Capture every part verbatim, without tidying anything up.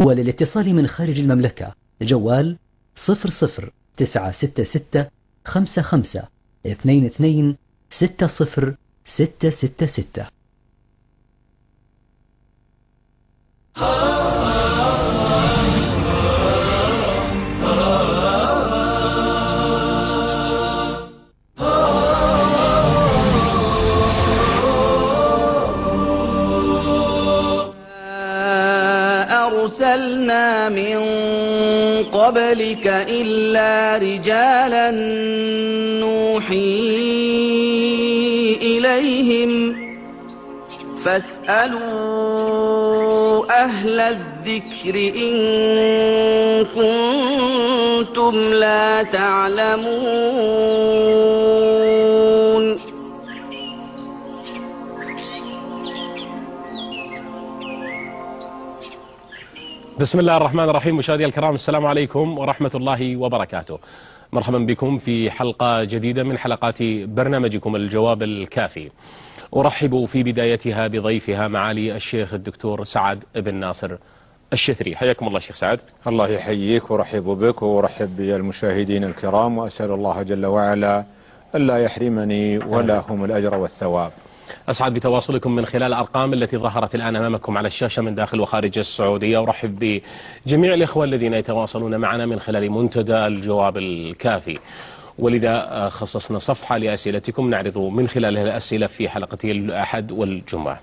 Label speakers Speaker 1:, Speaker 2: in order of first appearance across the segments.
Speaker 1: وللاتصال من خارج المملكة جوال صفر صفر تسعة ستة ستة خمسة خمسة اثنين اثنين ستة صفر ستة ستة ستة.
Speaker 2: أرسلنا من قبلك إلا رجالا نوحي إليهم فاسألوا أهل الذكر إن كنتم لا تعلمون.
Speaker 3: بسم الله الرحمن الرحيم. مشاهدينا الكرام، السلام عليكم ورحمة الله وبركاته. مرحبا بكم في حلقة جديدة من حلقات برنامجكم الجواب الكافي. أرحب في بدايتها بضيفها معالي الشيخ الدكتور سعد بن ناصر الشثري. حياكم الله شيخ سعد.
Speaker 4: الله يحييك ورحب بك ورحب بالمشاهدين الكرام، وأسأل الله جل وعلا ألا يحرمني ولا هم الأجر والثواب.
Speaker 3: أسعد بتواصلكم من خلال الأرقام التي ظهرت الآن أمامكم على الشاشة من داخل وخارج السعودية. أرحب بجميع الإخوة الذين يتواصلون معنا من خلال منتدى الجواب الكافي، ولذا خصصنا صفحة لأسئلتكم نعرض من خلالها الأسئلة في حلقة الأحد والجمعة.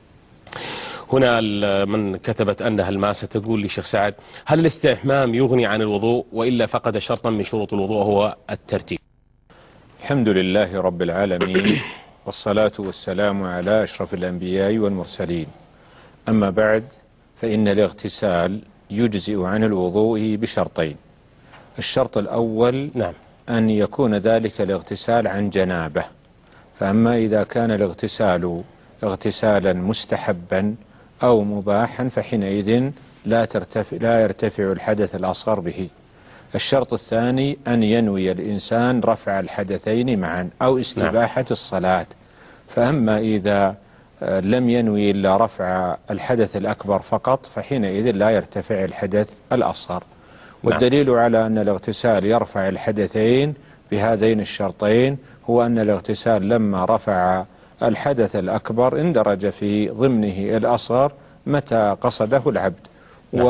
Speaker 3: هنا من كتبت أنها الماسة تقول لي شيخ سعد: هل الاستحمام يغني عن الوضوء وإلا فقد شرطا من شروط الوضوء هو الترتيب؟
Speaker 4: الحمد لله رب العالمين، والصلاة والسلام على أشرف الأنبياء والمرسلين. أما بعد، فإن الاغتسال يجزئ عن الوضوء بشرطين. الشرط الأول
Speaker 3: نعم.
Speaker 4: أن يكون ذلك الاغتسال عن جنابة، فأما إذا كان الاغتسال اغتسالا مستحبا أو مباحا فحينئذ لا, ترتفع لا يرتفع الحدث الأصغر به. الشرط الثاني أن ينوي الإنسان رفع الحدثين معا أو استباحة نعم. الصلاة. فأما إذا لم ينوي إلا رفع الحدث الأكبر فقط فحينئذ لا يرتفع الحدث الأصغر. والدليل على أن الاغتسال يرفع الحدثين بهذين الشرطين هو أن الاغتسال لما رفع الحدث الأكبر اندرج في ضمنه الأصغر متى قصده العبد. نعم.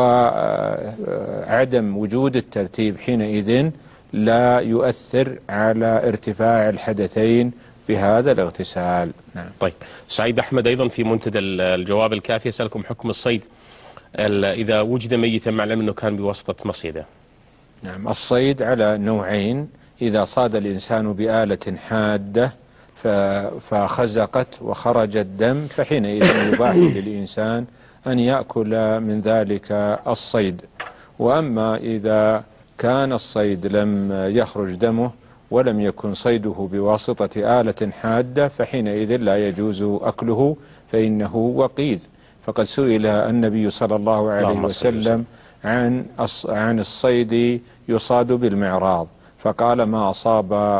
Speaker 4: وعدم وجود الترتيب حينئذ لا يؤثر على ارتفاع الحدثين بهذا الاغتسال. نعم.
Speaker 3: طيب، سعيد أحمد أيضا في منتدى الجواب الكافي يسألكم حكم الصيد إذا وجد ميتا مع العلم أنه كان بواسطة مصيدة.
Speaker 4: نعم، الصيد على نوعين: إذا صاد الإنسان بآلة حادة فخزقت وخرج الدم فحينئذ يباح للإنسان أن يأكل من ذلك الصيد. وأما إذا كان الصيد لم يخرج دمه ولم يكن صيده بواسطة آلة حادة فحينئذ لا يجوز أكله فإنه وقيذ. فقد سئل النبي صلى الله عليه وسلم عن عن الصيد يصاد بالمعراض فقال: ما أصاب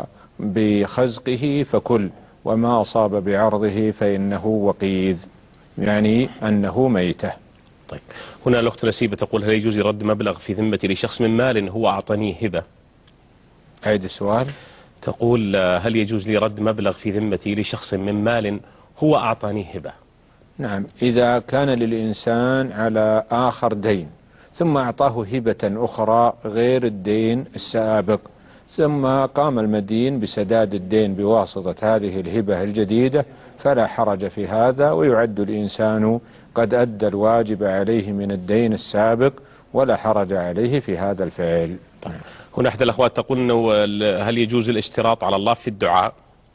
Speaker 4: بخزقه فكل وما أصاب بعرضه فإنه وقيذ، يعني أنه ميتة.
Speaker 3: طيب، هنا الأخت نسيبة تقول: هل يجوز رد مبلغ في ذمتي لشخص من مال هو أعطانيه هبة؟
Speaker 4: عيد السؤال.
Speaker 3: تقول: هل يجوز لي رد مبلغ في ذمتي لشخص من مال هو أعطانيه هبة؟
Speaker 4: نعم، إذا كان للإنسان على آخر دين ثم أعطاه هبة أخرى غير الدين السابق ثم قام المدين بسداد الدين بواسطة هذه الهبة الجديدة فلا حرج في هذا، ويعد الإنسان قد أدى الواجب عليه من الدين السابق ولا حرج عليه في هذا الفعل.
Speaker 3: طيب. هنا أحد الأخوات تقول أنه هل يجوز الاشتراط على الله في الدعاء؟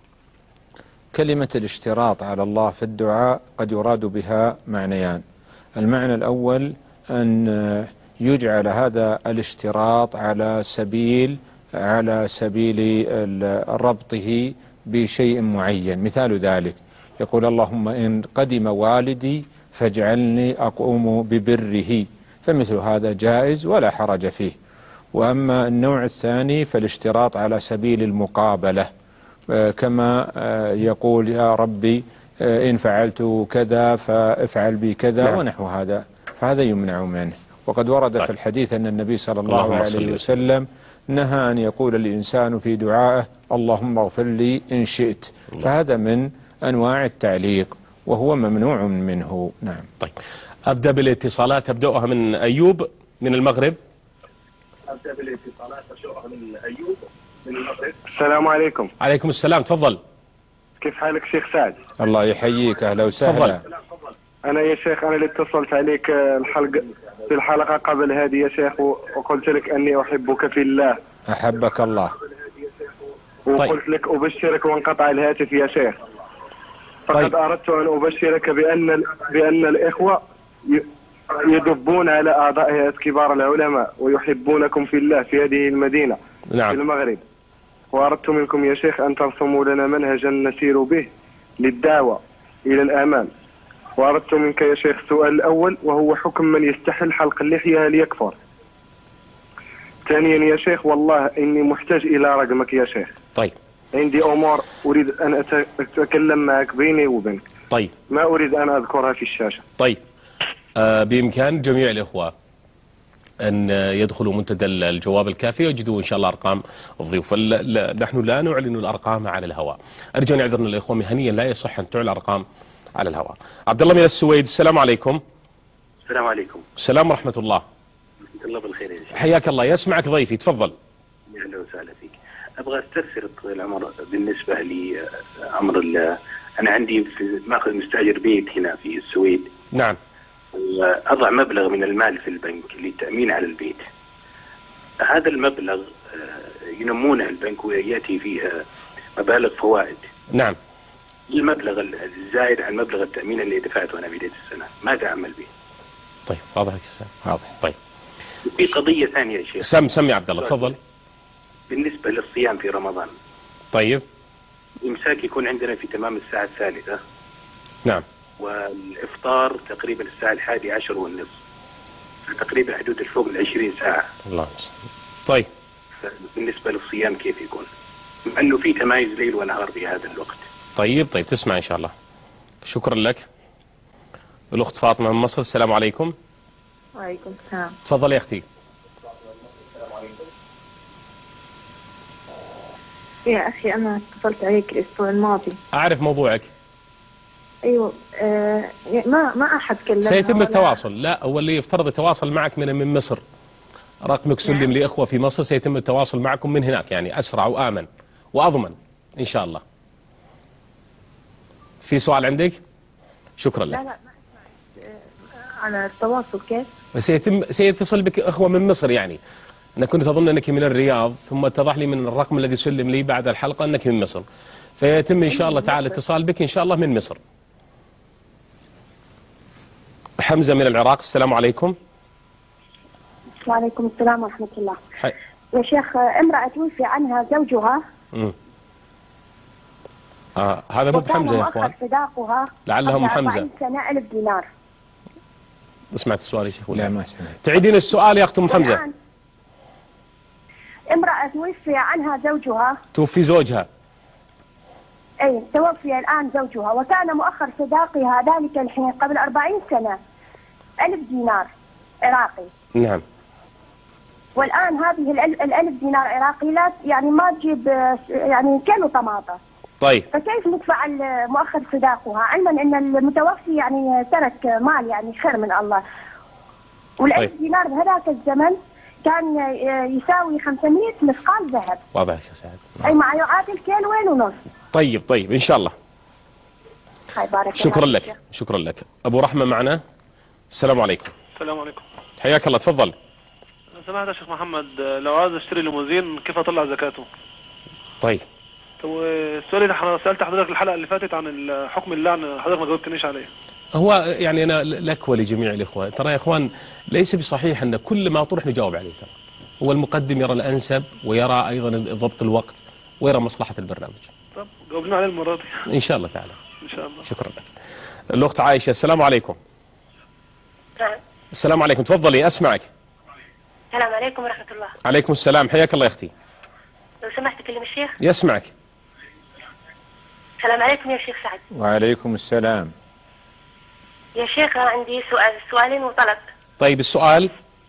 Speaker 4: كلمة الاشتراط على الله في الدعاء قد يراد بها معنيان. المعنى الأول أن يجعل هذا الاشتراط على سبيل على سبيل ربطه بشيء معين. مثال ذلك يقول: اللهم إن قدم والدي فاجعلني أقوم ببره، فمثل هذا جائز ولا حرج فيه. وأما النوع الثاني فالاشتراط على سبيل المقابلة، كما يقول: يا ربي إن فعلت كذا فافعل بي كذا. نعم. ونحو هذا، فهذا يمنع منه. وقد ورد
Speaker 3: طيب.
Speaker 4: في الحديث أن النبي صلى الله
Speaker 3: اللهم صل
Speaker 4: عليه وسلم نهى أن يقول الإنسان في دعائه اللهم اغفر لي إن شئت، فهذا من أنواع التعليق وهو ممنوع منه. نعم.
Speaker 3: طيب أبدأ بالاتصالات، أبدأها من أيوب من المغرب.
Speaker 5: أبدأ بالاتصالات أبدأها من أيوب من المغرب. السلام عليكم.
Speaker 3: عليكم السلام، تفضل.
Speaker 5: كيف حالك شيخ سعد؟
Speaker 4: الله يحييك، أهلا وسهلا.
Speaker 5: أنا يا شيخ أنا اللي اتصلت عليك الحلقة في الحلقة قبل هذه يا شيخ، وقلت لك أني أحبك في الله.
Speaker 4: أحبك الله.
Speaker 5: وقلت لك أبشرك وانقطع الهاتف يا شيخ. فقد طيب. أردت أن أبشرك بأن بأن الإخوة يدبون على أعضاء هيئة كبار العلماء ويحبونكم في الله في هذه المدينة. نعم. في المغرب. وأردت منكم يا شيخ أن ترسموا لنا منهجا نسير به للدعوة إلى الأمام. وأردت منك يا شيخ السؤال الأول، وهو حكم من يستحل حلق اللحية هل يكفر؟ ثانيا يا شيخ والله إني محتاج إلى رقمك يا شيخ.
Speaker 3: طيب.
Speaker 5: عندي أمور أريد أن أتكلم معك بيني وبينك.
Speaker 3: طيب.
Speaker 5: ما أريد أن أذكرها في الشاشة.
Speaker 3: طيب. آه بإمكان جميع الإخوة أن يدخلوا منتدى الجواب الكافي ويجدوا إن شاء الله أرقام الضيوف. نحن لا نعلن الأرقام على الهواء، أرجو أن يعذرنا الإخوة مهنيا، لا يصح أن تعلن أرقام على الهواء. عبد الله من السويد، السلام عليكم.
Speaker 6: السلام عليكم.
Speaker 3: السلام ورحمة الله.
Speaker 6: الله بالخير يا شيخ.
Speaker 3: حياك الله، يسمعك ضيفي، تفضل.
Speaker 6: أهلا وسهلا فيك. أبغى أستفسر طويل العمر بالنسبة لأمر أنا عندي في ماخذ مستأجر بيت هنا في السويد.
Speaker 3: نعم.
Speaker 6: أضع مبلغ من المال في البنك للتأمين على البيت. هذا المبلغ ينمونه البنك ويأتي فيه مبالغ فوائد.
Speaker 3: نعم.
Speaker 6: المبلغ الزائد عن مبلغ التأمين اللي دفعته أنا بداية السنة ماذا أعمل به؟
Speaker 3: طيب واضح واضح. طيب.
Speaker 6: في قضية ثانية يا شيخ.
Speaker 3: سم سمي عبد الله، تفضل.
Speaker 6: بالنسبة للصيام في رمضان.
Speaker 3: طيب.
Speaker 6: الإمساك يكون عندنا في تمام الساعة الثالثة.
Speaker 3: نعم.
Speaker 6: والإفطار تقريبا الساعة الحادي عشر والنصف، تقريبا حدود الفوق العشرين ساعة.
Speaker 3: الله. طيب.
Speaker 6: بالنسبة للصيام كيف يكون؟ مع أنه في تمايز ليل ونهار في هذا الوقت.
Speaker 3: طيب طيب تسمع إن شاء الله. شكرا لك. الأخت فاطمة من مصر، السلام عليكم.
Speaker 7: وعليكم السلام.
Speaker 3: تفضل يا أختي.
Speaker 7: يا أخي أنا اتصلت عليك الأسبوع الماضي.
Speaker 3: أعرف موضوعك.
Speaker 7: أيوة آه ما ما أحد كلمنا.
Speaker 3: سيتم التواصل، لا هو اللي يفترض يتواصل معك من من مصر، رقمك سلم نعم. لإخوة في مصر، سيتم التواصل معكم من هناك، يعني أسرع وآمن وأضمن إن شاء الله. في سؤال عندك؟ شكرا لك.
Speaker 7: لا لا ما أسمع على التواصل كيف؟
Speaker 3: سيتم سيتصل بك إخوة من مصر، يعني أنا كنت أظن أنك من الرياض، ثم اتضح لي من الرقم الذي سلم لي بعد الحلقة أنك من مصر، فيتم إن شاء الله تعالى اتصال بك إن شاء الله من مصر. حمزة من العراق، السلام عليكم.
Speaker 8: وعليكم السلام ورحمة الله.
Speaker 3: حي.
Speaker 8: يا شيخ امرأة توفي عنها زوجها.
Speaker 3: امم آه هذا مو بحمزة يا اخوان.
Speaker 8: صداقها
Speaker 3: لعلها ام حمزة.
Speaker 8: أربعين سنة ألف دينار.
Speaker 3: سمعت السؤال يا شيخ ولا
Speaker 4: لا ما سمعت؟
Speaker 3: تعيدين السؤال يا اخت ام حمزة.
Speaker 8: امرأة توفي عنها زوجها.
Speaker 3: توفي زوجها.
Speaker 8: اي توفي الآن زوجها، وكان مؤخر صداقها ذلك الحين قبل أربعين سنة ألف دينار عراقي.
Speaker 3: نعم.
Speaker 8: والآن هذه الألف دينار عراقي لا يعني ما تجيب يعني كيلو طماطة.
Speaker 3: طيب.
Speaker 8: فكيف ندفع مؤخر صداقها علما أن المتوفي يعني ترك مال يعني خير من الله. والألف
Speaker 3: طيب.
Speaker 8: دينار بهذاك الزمن كان يساوي خمسمائة مثقال ذهب.
Speaker 3: واضح يا سعد.
Speaker 8: أي ما يعادل كيلوين ونص.
Speaker 3: طيب طيب إن شاء الله.
Speaker 8: بارك
Speaker 3: شكرا لك لك. شكرا لك. أبو رحمة معنا، السلام عليكم.
Speaker 9: السلام عليكم.
Speaker 3: حياك الله، تفضل.
Speaker 9: سمعت يا شيخ محمد لو عايز اشتري ليموزين كيف اطلع زكاته؟
Speaker 3: طيب.
Speaker 9: والسؤال اللي سألت حضرتك الحلقة اللي فاتت عن حكم اللعن حضرتك ما جاوبتنيش عليه.
Speaker 3: هو يعني أنا لك ولجميع الإخوة، ترى يا إخوان ليس بصحيح أن كل ما طرح نجاوب عليه، ترى هو المقدم يرى الأنسب ويرى أيضا ضبط الوقت ويرى مصلحة البرنامج.
Speaker 9: طب جاوبنا عليه المرة دي
Speaker 3: إن شاء الله تعالى.
Speaker 9: إن شاء الله.
Speaker 3: شكرا لك. الأخت عائشة، السلام عليكم. السلام عليكم، تفضلي أسمعك.
Speaker 10: السلام عليكم ورحمة الله.
Speaker 3: عليكم السلام، حياك الله يا أختي.
Speaker 10: لو سمحت تكلم الشيخ.
Speaker 3: يسمعك.
Speaker 10: السلام عليكم يا شيخ سعد.
Speaker 4: وعليكم السلام.
Speaker 10: يا شيخ عندي سؤال سؤالين وطلب.
Speaker 3: طيب السؤال.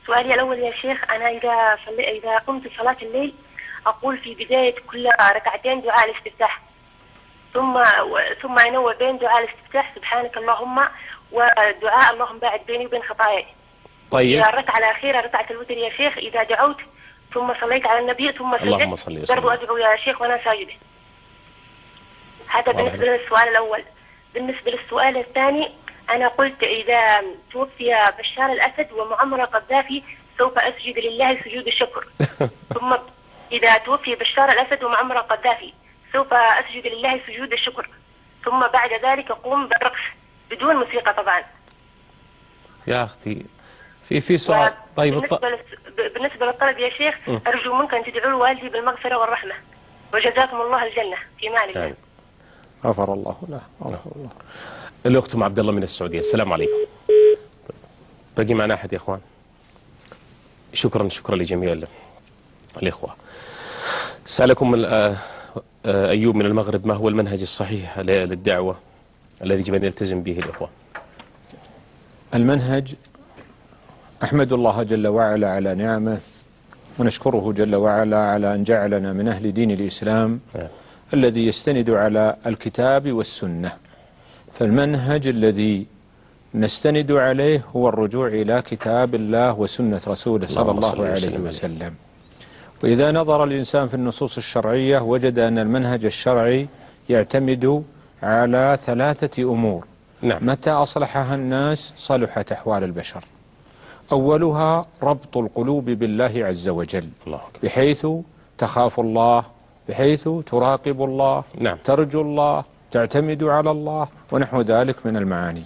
Speaker 10: سؤالي الأول يا شيخ، أنا إذا صلي إذا قمت صلاة الليل أقول في بداية كل ركعتين دعاء الاستفتاح، ثم ثم أنوع بين دعاء الاستفتاح سبحانك اللهم ودعاء اللهم باعد بيني وبين خطاياي.
Speaker 3: طيب.
Speaker 10: إذا الركعة الأخيرة ركعة الوتر يا شيخ، إذا دعوت ثم صليت على النبي ثم سجدت برضو أدعو يا شيخ وأنا ساجد. هذا بالنسبة للسؤال الأول. بالنسبة للسؤال الثاني، أنا قلت إذا توفي بشار الأسد ومعمر القذافي سوف أسجد لله سجود الشكر. ثم إذا توفي بشار الأسد ومعمر القذافي سوف أسجد لله سجود الشكر، ثم بعد ذلك أقوم بالرقص بدون موسيقى طبعا.
Speaker 3: يا أختي في في سؤال. طيب
Speaker 10: بالنسبة, لس... بالنسبة للطلب يا شيخ، م. أرجو منك أن تدعوا والدي بالمغفرة والرحمة، وجزاكم الله الجنة في مالك.
Speaker 3: يعني.
Speaker 4: غفر الله له. غفر الله.
Speaker 3: الأخت عبد الله من السعودية. السلام عليكم. باقي معنا أحد يا إخوان؟ شكرا شكرا لجميع الإخوة. سألكم أيوب من المغرب، ما هو المنهج الصحيح للدعوة الذي يجب أن يلتزم به الإخوة؟
Speaker 4: المنهج، أحمد الله جل وعلا على نعمه، ونشكره جل وعلا على أن جعلنا من أهل دين الإسلام آه. الذي يستند على الكتاب والسنة. فالمنهج الذي نستند عليه هو الرجوع إلى كتاب الله وسنة رسوله صلى الله عليه وسلم. وإذا نظر الإنسان في النصوص الشرعية وجد أن المنهج الشرعي يعتمد على ثلاثة أمور.
Speaker 3: نعم.
Speaker 4: متى أصلحها الناس صلحت أحوال البشر. أولها ربط القلوب بالله عز وجل،
Speaker 3: الله.
Speaker 4: بحيث تخاف الله، بحيث تراقب الله،
Speaker 3: نعم.
Speaker 4: ترجو الله، تعتمد على الله، ونحو ذلك من المعاني.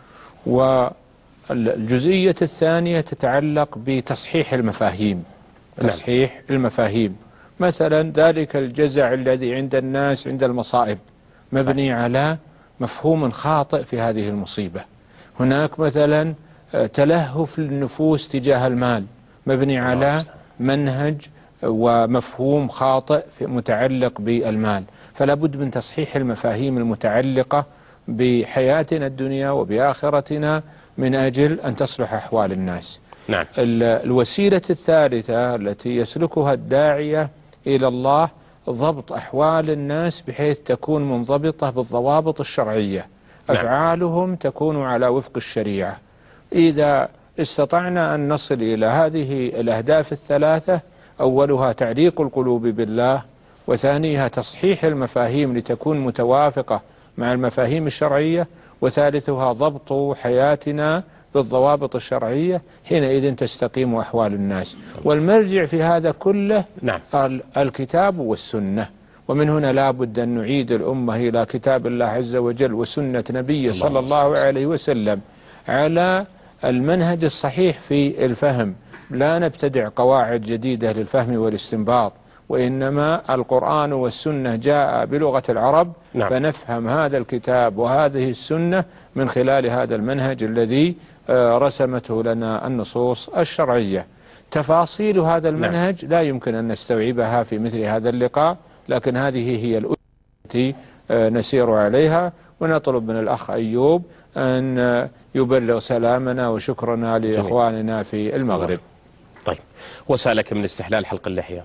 Speaker 4: والجزئية الثانية تتعلق بتصحيح المفاهيم. تصحيح المفاهيم، مثلا ذلك الجزع الذي عند الناس عند المصائب مبني على مفهوم خاطئ في هذه المصيبة. هناك مثلا تلهف النفوس تجاه المال مبني على منهج ومفهوم خاطئ متعلق بالمال. فلا بد من تصحيح المفاهيم المتعلقة بحياتنا الدنيا وبآخرتنا من أجل أن تصلح أحوال الناس.
Speaker 3: نعم.
Speaker 4: الوسيلة الثالثة التي يسلكها الداعية إلى الله ضبط أحوال الناس بحيث تكون منضبطة بالضوابط الشرعية. نعم. أفعالهم تكون على وفق الشريعة. إذا استطعنا أن نصل إلى هذه الأهداف الثلاثة، أولها تعليق القلوب بالله، وثانيها تصحيح المفاهيم لتكون متوافقة مع المفاهيم الشرعية، وثالثها ضبط حياتنا بالضوابط الشرعية، حينئذ تستقيم أحوال الناس. والمرجع في هذا كله
Speaker 3: نعم.
Speaker 4: الكتاب والسنة. ومن هنا لا بد أن نعيد الأمة إلى كتاب الله عز وجل وسنة نبيه صلى الله عليه وسلم على المنهج الصحيح في الفهم. لا نبتدع قواعد جديدة للفهم والاستنباط، وإنما القرآن والسنة جاء بلغة العرب. نعم. فنفهم هذا الكتاب وهذه السنة من خلال هذا المنهج الذي رسمته لنا النصوص الشرعية. تفاصيل هذا المنهج لا يمكن أن نستوعبها في مثل هذا اللقاء، لكن هذه هي الأسس التي نسير عليها. ونطلب من الأخ أيوب أن يبلغ سلامنا وشكرنا لإخواننا في المغرب.
Speaker 3: طيب، وسألك من استحلال حلق اللحية.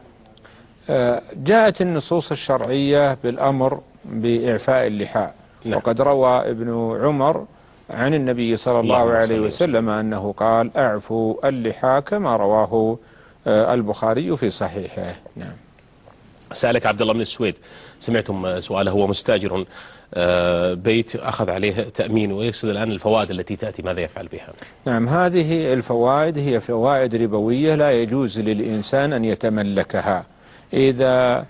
Speaker 4: جاءت النصوص الشرعية بالأمر بإعفاء اللحاء. نعم. وقد روى ابن عمر عن النبي صلى الله, الله عليه وسلم أنه قال أعفوا اللحى، كما رواه البخاري في صحيحه. نعم.
Speaker 3: سألك عبد الله من السويد، سمعتم سؤاله، هو مستاجر بيت أخذ عليه تأمين ويقصد الآن الفوائد التي تأتي، ماذا يفعل بها؟
Speaker 4: نعم، هذه الفوائد هي فوائد ربوية لا يجوز للإنسان أن يتملكها. إذا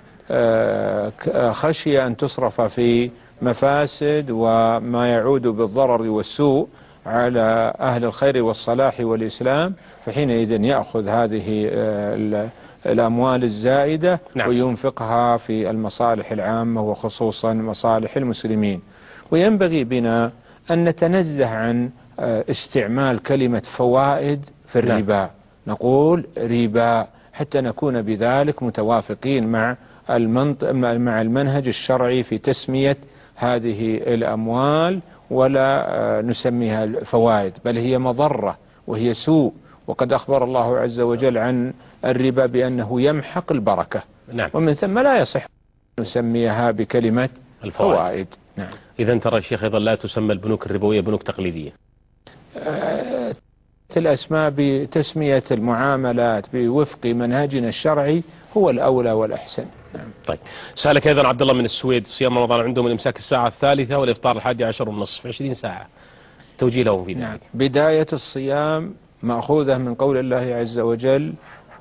Speaker 4: خشي أن تصرف في مفاسد وما يعود بالضرر والسوء على أهل الخير والصلاح والإسلام، فحينئذ يأخذ هذه الأموال الزائدة. نعم. وينفقها في المصالح العامة وخصوصا مصالح المسلمين. وينبغي بنا أن نتنزه عن استعمال كلمة فوائد في الربا. نعم. نقول ربا حتى نكون بذلك متوافقين مع المنطق مع المنهج الشرعي في تسمية هذه الأموال، ولا نسميها فوائد، بل هي مضرة وهي سوء وقد أخبر الله عز وجل عن الربا بأنه يمحق البركة.
Speaker 3: نعم.
Speaker 4: ومن ثم لا يصح أن نسميها بكلمة الفوائد. نعم.
Speaker 3: إذا ترى الشيخ أيضا لا تسمى البنوك الربوية بنوك تقليدية.
Speaker 4: أه الأسماء بتسمية المعاملات بوفق منهجنا الشرعي هو الأولى والأحسن. نعم.
Speaker 3: طيب سألك أيضا عبد الله من السويد، صيام رمضان عندهم الإمساك الساعة الثالثة والإفطار الحادي عشر والنصف، عشرين ساعة، توجيه لهم في ذلك.
Speaker 4: نعم. بداية الصيام مأخوذة من قول الله عز وجل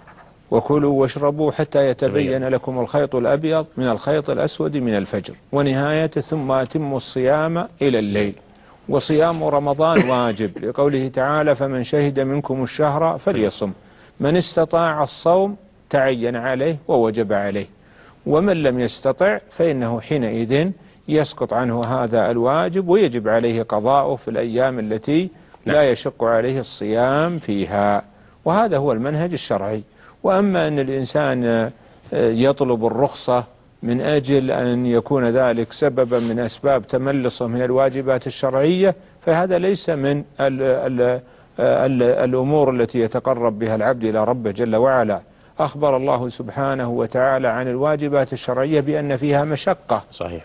Speaker 4: وكلوا واشربوا حتى يتبين لكم الخيط الأبيض من الخيط الأسود من الفجر، ونهاية ثم أتموا الصيام إلى الليل. وصيام رمضان واجب لقوله تعالى فمن شهد منكم الشهر فليصم، من استطاع الصوم تعين عليه ووجب عليه، ومن لم يستطع فإنه حينئذ يسقط عنه هذا الواجب ويجب عليه قضاؤه في الأيام التي لا يشق عليه الصيام فيها. وهذا هو المنهج الشرعي. وأما أن الإنسان يطلب الرخصة من أجل أن يكون ذلك سببا من أسباب تملصه من الواجبات الشرعية فهذا ليس من ال ال ال الأمور التي يتقرب بها العبد إلى ربه جل وعلا. أخبر الله سبحانه وتعالى عن الواجبات الشرعية بأن فيها مشقة.
Speaker 3: صحيح.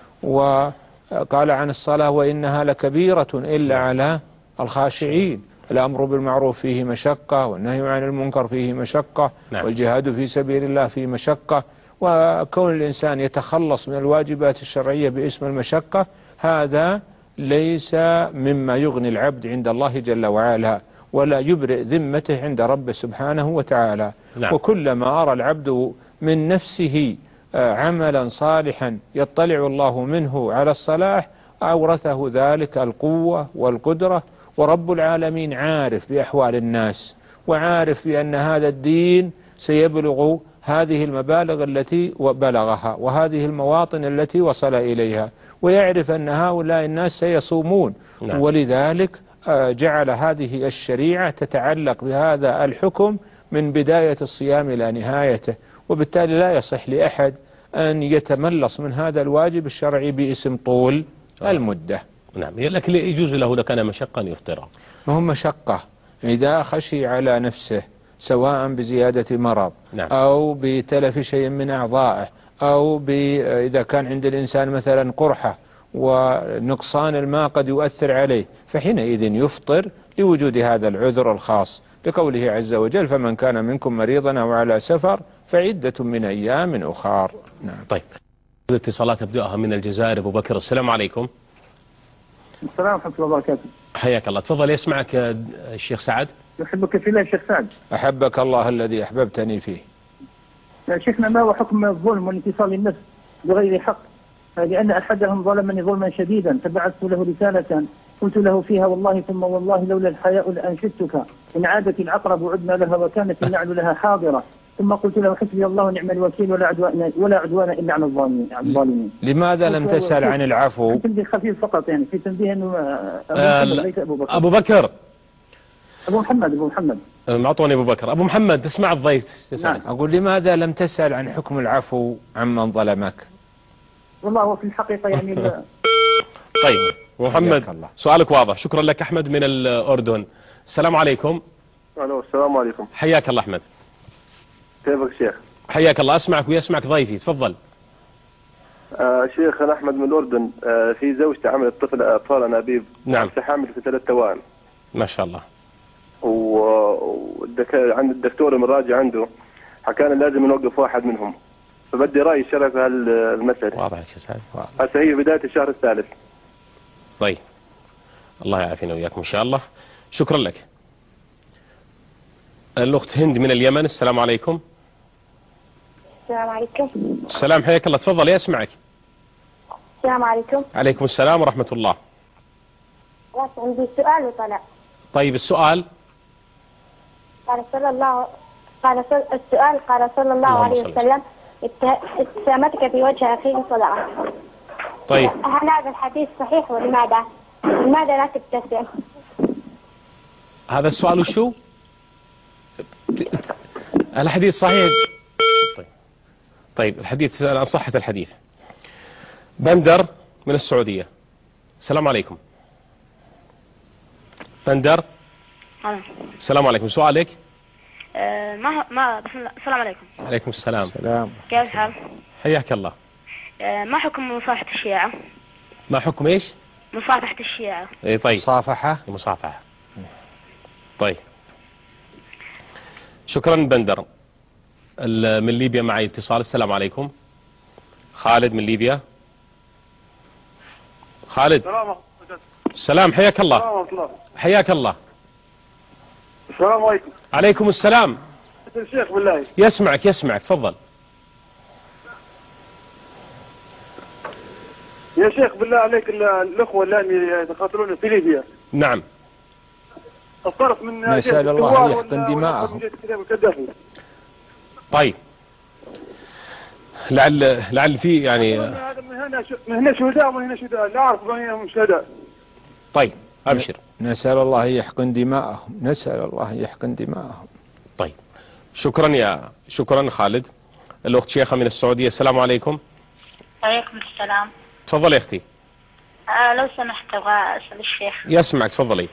Speaker 4: وقال عن الصلاة وإنها لكبيرة إلا على الخاشعين. الأمر بالمعروف فيه مشقة، والنهي عن المنكر فيه مشقة، نعم. والجهاد في سبيل الله فيه مشقة. وكون الإنسان يتخلص من الواجبات الشرعية باسم المشقة هذا ليس مما يغني العبد عند الله جل وعلا ولا يبرئ ذمته عند ربه سبحانه وتعالى. نعم. وكلما أرى العبد من نفسه عملا صالحا يطلع الله منه على الصلاح أورثه ذلك القوة والقدرة. ورب العالمين عارف بأحوال الناس وعارف بأن هذا الدين سيبلغ هذه المبالغ التي بلغها وهذه المواطن التي وصل إليها، ويعرف أن هؤلاء الناس سيصومون. نعم. ولذلك جعل هذه الشريعة تتعلق بهذا الحكم من بداية الصيام إلى نهايته، وبالتالي لا يصح لأحد أن يتملص من هذا الواجب الشرعي باسم طول المدة.
Speaker 3: نعم. لكن يجوز له لكان مشقا يفطر.
Speaker 4: ما هو مشقة إذا خشي على نفسه سواء بزيادة مرض، نعم. أو بتلف شيء من أعضائه، أو إذا كان عند الإنسان مثلا قرحة ونقصان الماء قد يؤثر عليه فحينئذ يفطر لوجود هذا العذر الخاص لقوله عز وجل فمن كان منكم مريضا أو على سفر فعدة من أيام أخر. نعم.
Speaker 3: طيب الاتصالات أبدأها من الجزائر. أبو بكر السلام عليكم.
Speaker 11: السلام ورحمة الله وبركاته.
Speaker 3: حياك الله، تفضل يسمعك الشيخ سعد.
Speaker 11: يحبك في الله الشيخ سعد.
Speaker 4: أحبك الله الذي أحببتني فيه.
Speaker 11: يا شيخنا ما هو حكم الظلم والانتصال للنفس بغير حق؟ لأن أحدهم ظلمني ظلما شديدا فبعثت له رسالة قلت له فيها والله ثم والله لولا الحياء لأنشدتك إن عادت العقرب عدنا لها وكانت النعل لها حاضرة ثم قلت له حسبي الله ونعم الوكيل ولا عدوان ولا عدوان إلا على الظالمين.
Speaker 4: لماذا لم تسأل عن العفو؟
Speaker 11: تنبيه خفيف فقط يعني في تنبيه أنه
Speaker 3: أبو بكر. أبو بكر
Speaker 11: أبو محمد أبو محمد
Speaker 3: معطوني أبو بكر. أبو محمد تسمع الضيف تسأل.
Speaker 4: نعم. أقول لماذا لم تسأل عن حكم العفو عمن ظلمك؟
Speaker 11: والله هو في الحقيقة يعني
Speaker 3: طيب محمد سؤالك واضح. شكرا لك أحمد من الأردن. السلام عليكم.
Speaker 5: ألو السلام عليكم.
Speaker 3: حياك الله أحمد.
Speaker 5: كيفك شيخ؟
Speaker 3: حياك الله، أسمعك ويسمعك ضيفي، تفضل.
Speaker 5: آه شيخ أنا أحمد من الأردن. آه في زوجتي عملت طفل أطفال أنابيب.
Speaker 3: نعم.
Speaker 5: حامل في ثلاث توائم.
Speaker 3: ما شاء الله.
Speaker 5: والدك... عند الدكتور المراجع عنده حكانا لازم نوقف واحد منهم، فبدي رأي الشرع في هالمسألة.
Speaker 3: واضح يا شيخ.
Speaker 5: هسه هي بداية الشهر الثالث.
Speaker 3: طيب الله يعافينا وياكم إن شاء الله. شكرا لك. الأخت هند من اليمن. السلام عليكم.
Speaker 10: السلام عليكم.
Speaker 3: السلام، حياك الله، تفضلي أسمعك.
Speaker 10: السلام عليكم.
Speaker 3: عليكم السلام ورحمة الله.
Speaker 10: بس عندي سؤال وطلع.
Speaker 3: طيب السؤال.
Speaker 10: قال صلى الله قال صل... السؤال قال صلى الله عليه وسلم ابتسامتك في وجه أخيك صدقة.
Speaker 3: طيب
Speaker 10: هل هذا الحديث صحيح ولماذا؟ لماذا لا تبتسم؟
Speaker 3: هذا السؤال وشو؟ الحديث صحيح. طيب طيب الحديث عن صحة الحديث. بندر من السعودية. السلام عليكم. بندر. السلام عليكم، سؤالك.
Speaker 12: آه ما ما بسم الله. السلام عليكم.
Speaker 3: عليكم السلام.
Speaker 4: السلام.
Speaker 12: كيف الحال؟
Speaker 3: حياك الله.
Speaker 12: آه ما حكم مصافحة الشيعة؟
Speaker 3: ما حكم ايش؟
Speaker 12: مصافحة الشيعة.
Speaker 3: اي طيب.
Speaker 4: مصافحة.
Speaker 3: مصافحة. طيب. شكرا بندر. من ليبيا معي اتصال. السلام عليكم. خالد من ليبيا. خالد.
Speaker 13: السلام.
Speaker 3: السلام حياك الله. حياك الله.
Speaker 13: السلام عليكم.
Speaker 3: عليكم السلام.
Speaker 13: الشيخ بالله.
Speaker 3: يسمعك يسمعك تفضل.
Speaker 13: يا شيخ بالله عليك الأخوة اللي يتقاتلون في ليبيا.
Speaker 3: نعم.
Speaker 13: الطرف من
Speaker 4: نسأل الله يحقن دماءهم.
Speaker 3: طيب. لعل لعل في يعني
Speaker 13: هذا من هنا من هنا شهداء ومن هنا شهداء لا أعرف من هنا شهداء.
Speaker 3: طيب أبشر.
Speaker 4: نسأل الله يحقن دماءهم. نسأل الله يحقن دماءهم.
Speaker 3: طيب شكرا يا شكرا خالد. الأخت شيخة من السعودية. السلام عليكم.
Speaker 10: عليكم السلام.
Speaker 3: تفضل يا أختي.
Speaker 10: آه لو سمحت أبغى أسأل الشيخ.
Speaker 3: يسمعك تفضلي.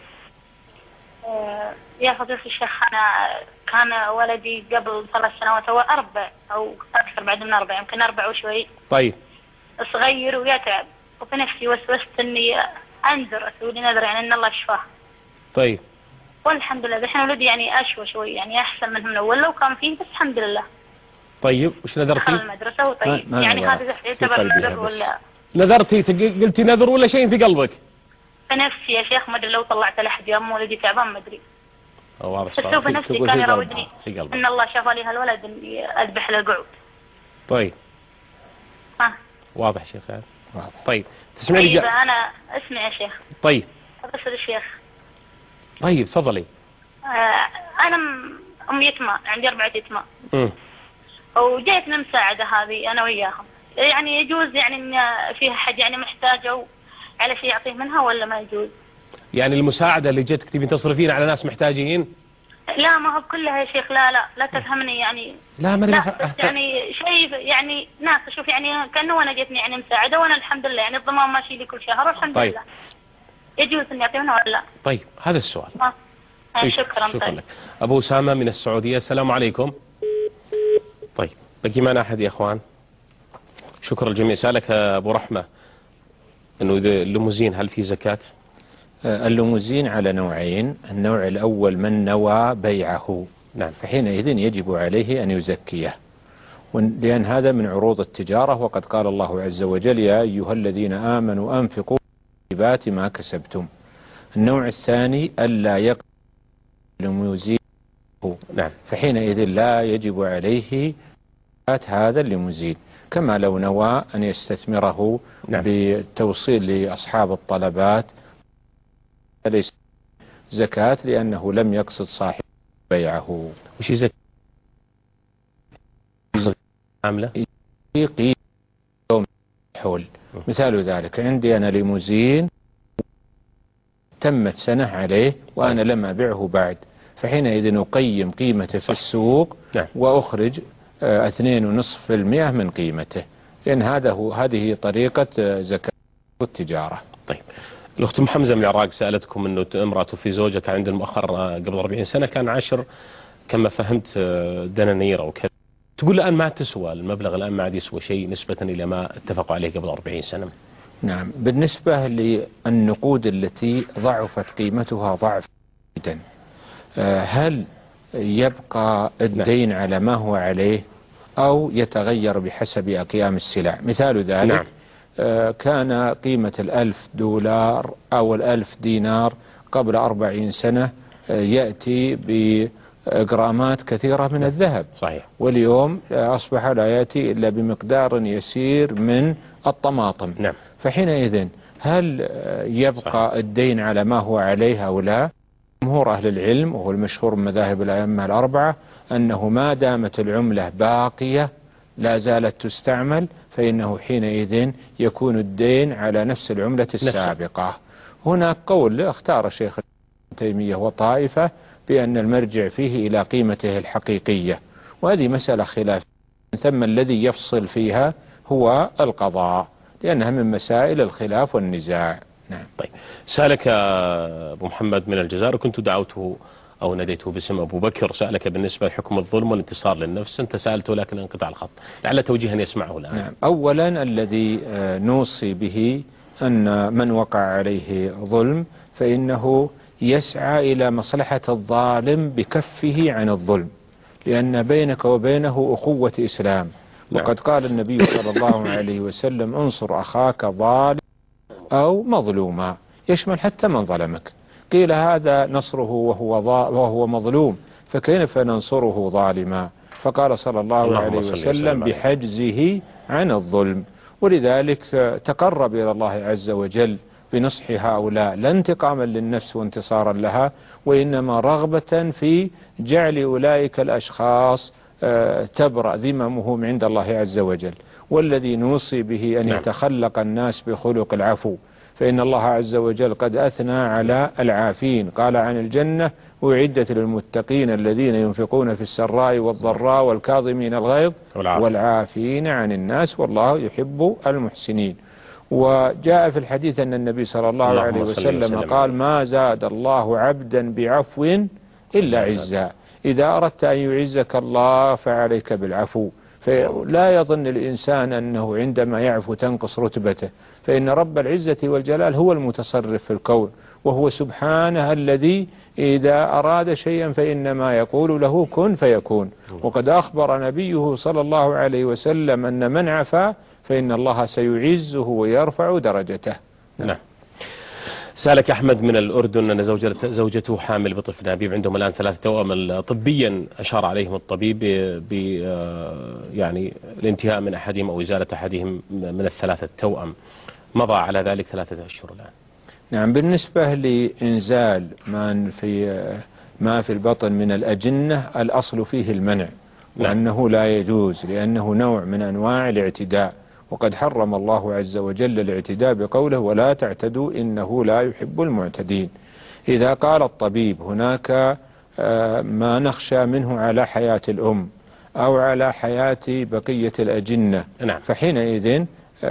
Speaker 10: آه يا فضيلة الشيخ أنا كان ولدي قبل ثلاث سنوات هو أربع أو أكثر بعد من أربع يمكن أربع وشوي.
Speaker 3: طيب.
Speaker 10: صغير ويتعب وفي نفسي وسوست إني أنذر أسوي لي نذر يعني إن الله يشفاه.
Speaker 3: طيب.
Speaker 10: والحمد لله الحين ولدي يعني أشوى شوي يعني أحسن منه من أول لو كان فيه بس الحمد لله.
Speaker 3: طيب وش نذرتي؟
Speaker 10: دخل المدرسة وطيب
Speaker 4: ما
Speaker 10: يعني هذا يعتبر نذر ولا؟
Speaker 3: نذرتي قلتي نذر ولا شيء في قلبك؟
Speaker 10: في نفسي يا شيخ ما أدري لو طلعت لحد يوم ولدي تعبان ما أدري.
Speaker 3: واضح.
Speaker 10: بس في نفسي كان يراودني إن الله شفى لي هالولد إني أذبح له القعود.
Speaker 3: طيب.
Speaker 10: ها.
Speaker 3: واضح شيخ سعد. واضح. طيب تسمعي لي.
Speaker 10: طيب أنا اسمع يا شيخ.
Speaker 3: طيب.
Speaker 10: أسأل الشيخ.
Speaker 3: طيب تفضلي.
Speaker 10: آه أنا أم يتمى عندي أربعة يتمى.
Speaker 3: امم.
Speaker 10: وجيتنا مساعدة هذه أنا وياهم يعني يجوز يعني إن فيها حد يعني محتاجة على شيء يعطيه منها ولا ما يجوز؟
Speaker 3: يعني المساعدة اللي جتك تبين تصرفين على ناس محتاجين؟
Speaker 10: لا ما هو كلها يا شيخ لا لا لا تفهمني يعني.
Speaker 3: لا ما
Speaker 10: لا بس يعني شيء يعني ناس أشوف يعني كأنه أنا جتني يعني مساعدة وأنا الحمد لله يعني الضمان ماشي لي كل شهر والحمد
Speaker 3: طيب.
Speaker 10: لله. يجوز إني أعطيه منها ولا لا؟
Speaker 3: طيب هذا السؤال.
Speaker 10: آه.
Speaker 3: طيب.
Speaker 10: شكرا.
Speaker 3: شكرا
Speaker 10: طيب.
Speaker 3: لك. أبو أسامة من السعودية. السلام عليكم. طيب بقي معنا أحد يا إخوان. شكرا الجميع. سألك أبو رحمة أنه الليموزين هل في زكاة؟
Speaker 4: الليموزين على نوعين. النوع الأول من نوى بيعه.
Speaker 3: نعم.
Speaker 4: فحينئذ يجب عليه أن يزكيه لأن هذا من عروض التجارة وقد قال الله عز وجل يا أيها الذين آمنوا أنفقوا طيبات ما كسبتم. النوع الثاني ألا يقبل الليموزين.
Speaker 3: نعم.
Speaker 4: فحينئذ لا يجب عليه هذا الليموزين كما لو نوى أن يستثمره. نعم. بالتوصيل لأصحاب الطلبات ليس زكاة لأنه لم يقصد صاحب بيعه.
Speaker 3: وش زكاة عاملة؟
Speaker 4: قيمة يوم حول. مثال ذلك عندي أنا ليموزين تمت سنة عليه وأنا لم أبيعه بعد فحينئذ أقيم قيمته في السوق.
Speaker 3: نعم.
Speaker 4: وأخرج اثنين ونصف في المئة من قيمته لأن هذا هو هذه طريقة زكاة التجارة.
Speaker 3: طيب الأخت أم حمزة من العراق سألتكم أنه امرأة توفي زوجها كان عند المؤخر قبل أربعين سنة كان عشر كما فهمت دنانير أو كذا. تقول الآن ما تسوى المبلغ الآن ما عاد يسوى شيء نسبة إلى ما اتفقوا عليه قبل أربعين سنة.
Speaker 4: نعم. بالنسبة للنقود التي ضعفت قيمتها ضعف جدا هل يبقى الدين على ما هو عليه أو يتغير بحسب أقيام السلع؟ مثال ذلك.
Speaker 3: نعم.
Speaker 4: كان قيمة الألف دولار أو الألف دينار قبل أربعين سنة يأتي بجرامات كثيرة من الذهب.
Speaker 3: صحيح.
Speaker 4: واليوم أصبح لا يأتي إلا بمقدار يسير من الطماطم.
Speaker 3: نعم.
Speaker 4: فحينئذ هل يبقى صحيح. الدين على ما هو عليه أو لا؟ جمهور أهل العلم وهو المشهور من مذاهب الأئمة الأربعة أنه ما دامت العملة باقية لا زالت تستعمل فإنه حينئذ يكون الدين على نفس العملة السابقة. هناك قول اختار الشيخ ابن تيمية وطائفة بأن المرجع فيه إلى قيمته الحقيقية وهذه مسألة خلاف ثم الذي يفصل فيها هو القضاء لأنها من مسائل الخلاف والنزاع. نعم.
Speaker 3: طيب سألك أبو محمد من الجزائر كنت دعوته أو ناديته باسم أبو بكر. سألك بالنسبة لحكم الظلم والانتصار للنفس، أنت سألته لكن انقطع الخط، لعل توجيها يسمعه الآن.
Speaker 4: نعم. أولا الذي نوصي به أن من وقع عليه ظلم فإنه يسعى إلى مصلحة الظالم بكفه عن الظلم، لأن بينك وبينه أخوة إسلام. وقد قال النبي صلى الله عليه وسلم انصر أخاك ظالم أو مظلوما، يشمل حتى من ظلمك. قيل هذا نصره وهو, وهو مظلوم، فكيف ننصره ظالما؟ فقال صلى الله عليه وسلم بحجزه عن الظلم. ولذلك تقرب إلى الله عز وجل بنصح هؤلاء، لا انتقاما للنفس وانتصارا لها، وإنما رغبة في جعل أولئك الأشخاص تبرأ ذممهم عند الله عز وجل. والذي نوصي به أن يتخلق الناس بخلق العفو، فإن الله عز وجل قد أثنى على العافين، قال عن الجنة أعدت للمتقين الذين ينفقون في السراء والضراء والكاظمين الغيظ والعافين عن الناس والله يحب المحسنين. وجاء في الحديث أن النبي صلى الله عليه وسلم قال ما زاد الله عبدا بعفو إلا عزا. إذا أردت أن يعزك الله فعليك بالعفو، فلا يظن الإنسان أنه عندما يعفو تنقص رتبته، فإن رب العزة والجلال هو المتصرف في الكون، وهو سبحانه الذي إذا أراد شيئا فإنما يقول له كن فيكون. وقد أخبر نبيه صلى الله عليه وسلم أن من عفا فإن الله سيعزه ويرفع درجته.
Speaker 3: نعم. سألك أحمد من الأردن أن زوجته, زوجته حامل بطفل نبيب، عندهم الآن ثلاثة توأم. طبيا أشار عليهم الطبيب ب يعني الانتهاء من أحدهم أو إزالة أحدهم من الثلاثة توأم، مضى على ذلك ثلاثة أشهر الآن.
Speaker 4: نعم. بالنسبة لإنزال ما في ما في البطن من الأجنة الأصل فيه المنع، وأنه لا يجوز لأنه نوع من أنواع الاعتداء، وقد حرم الله عز وجل الاعتداء بقوله ولا تعتدوا إنه لا يحب المعتدين. إذا قال الطبيب هناك ما نخشى منه على حياة الأم أو على حياة بقية الأجنة، فحينئذ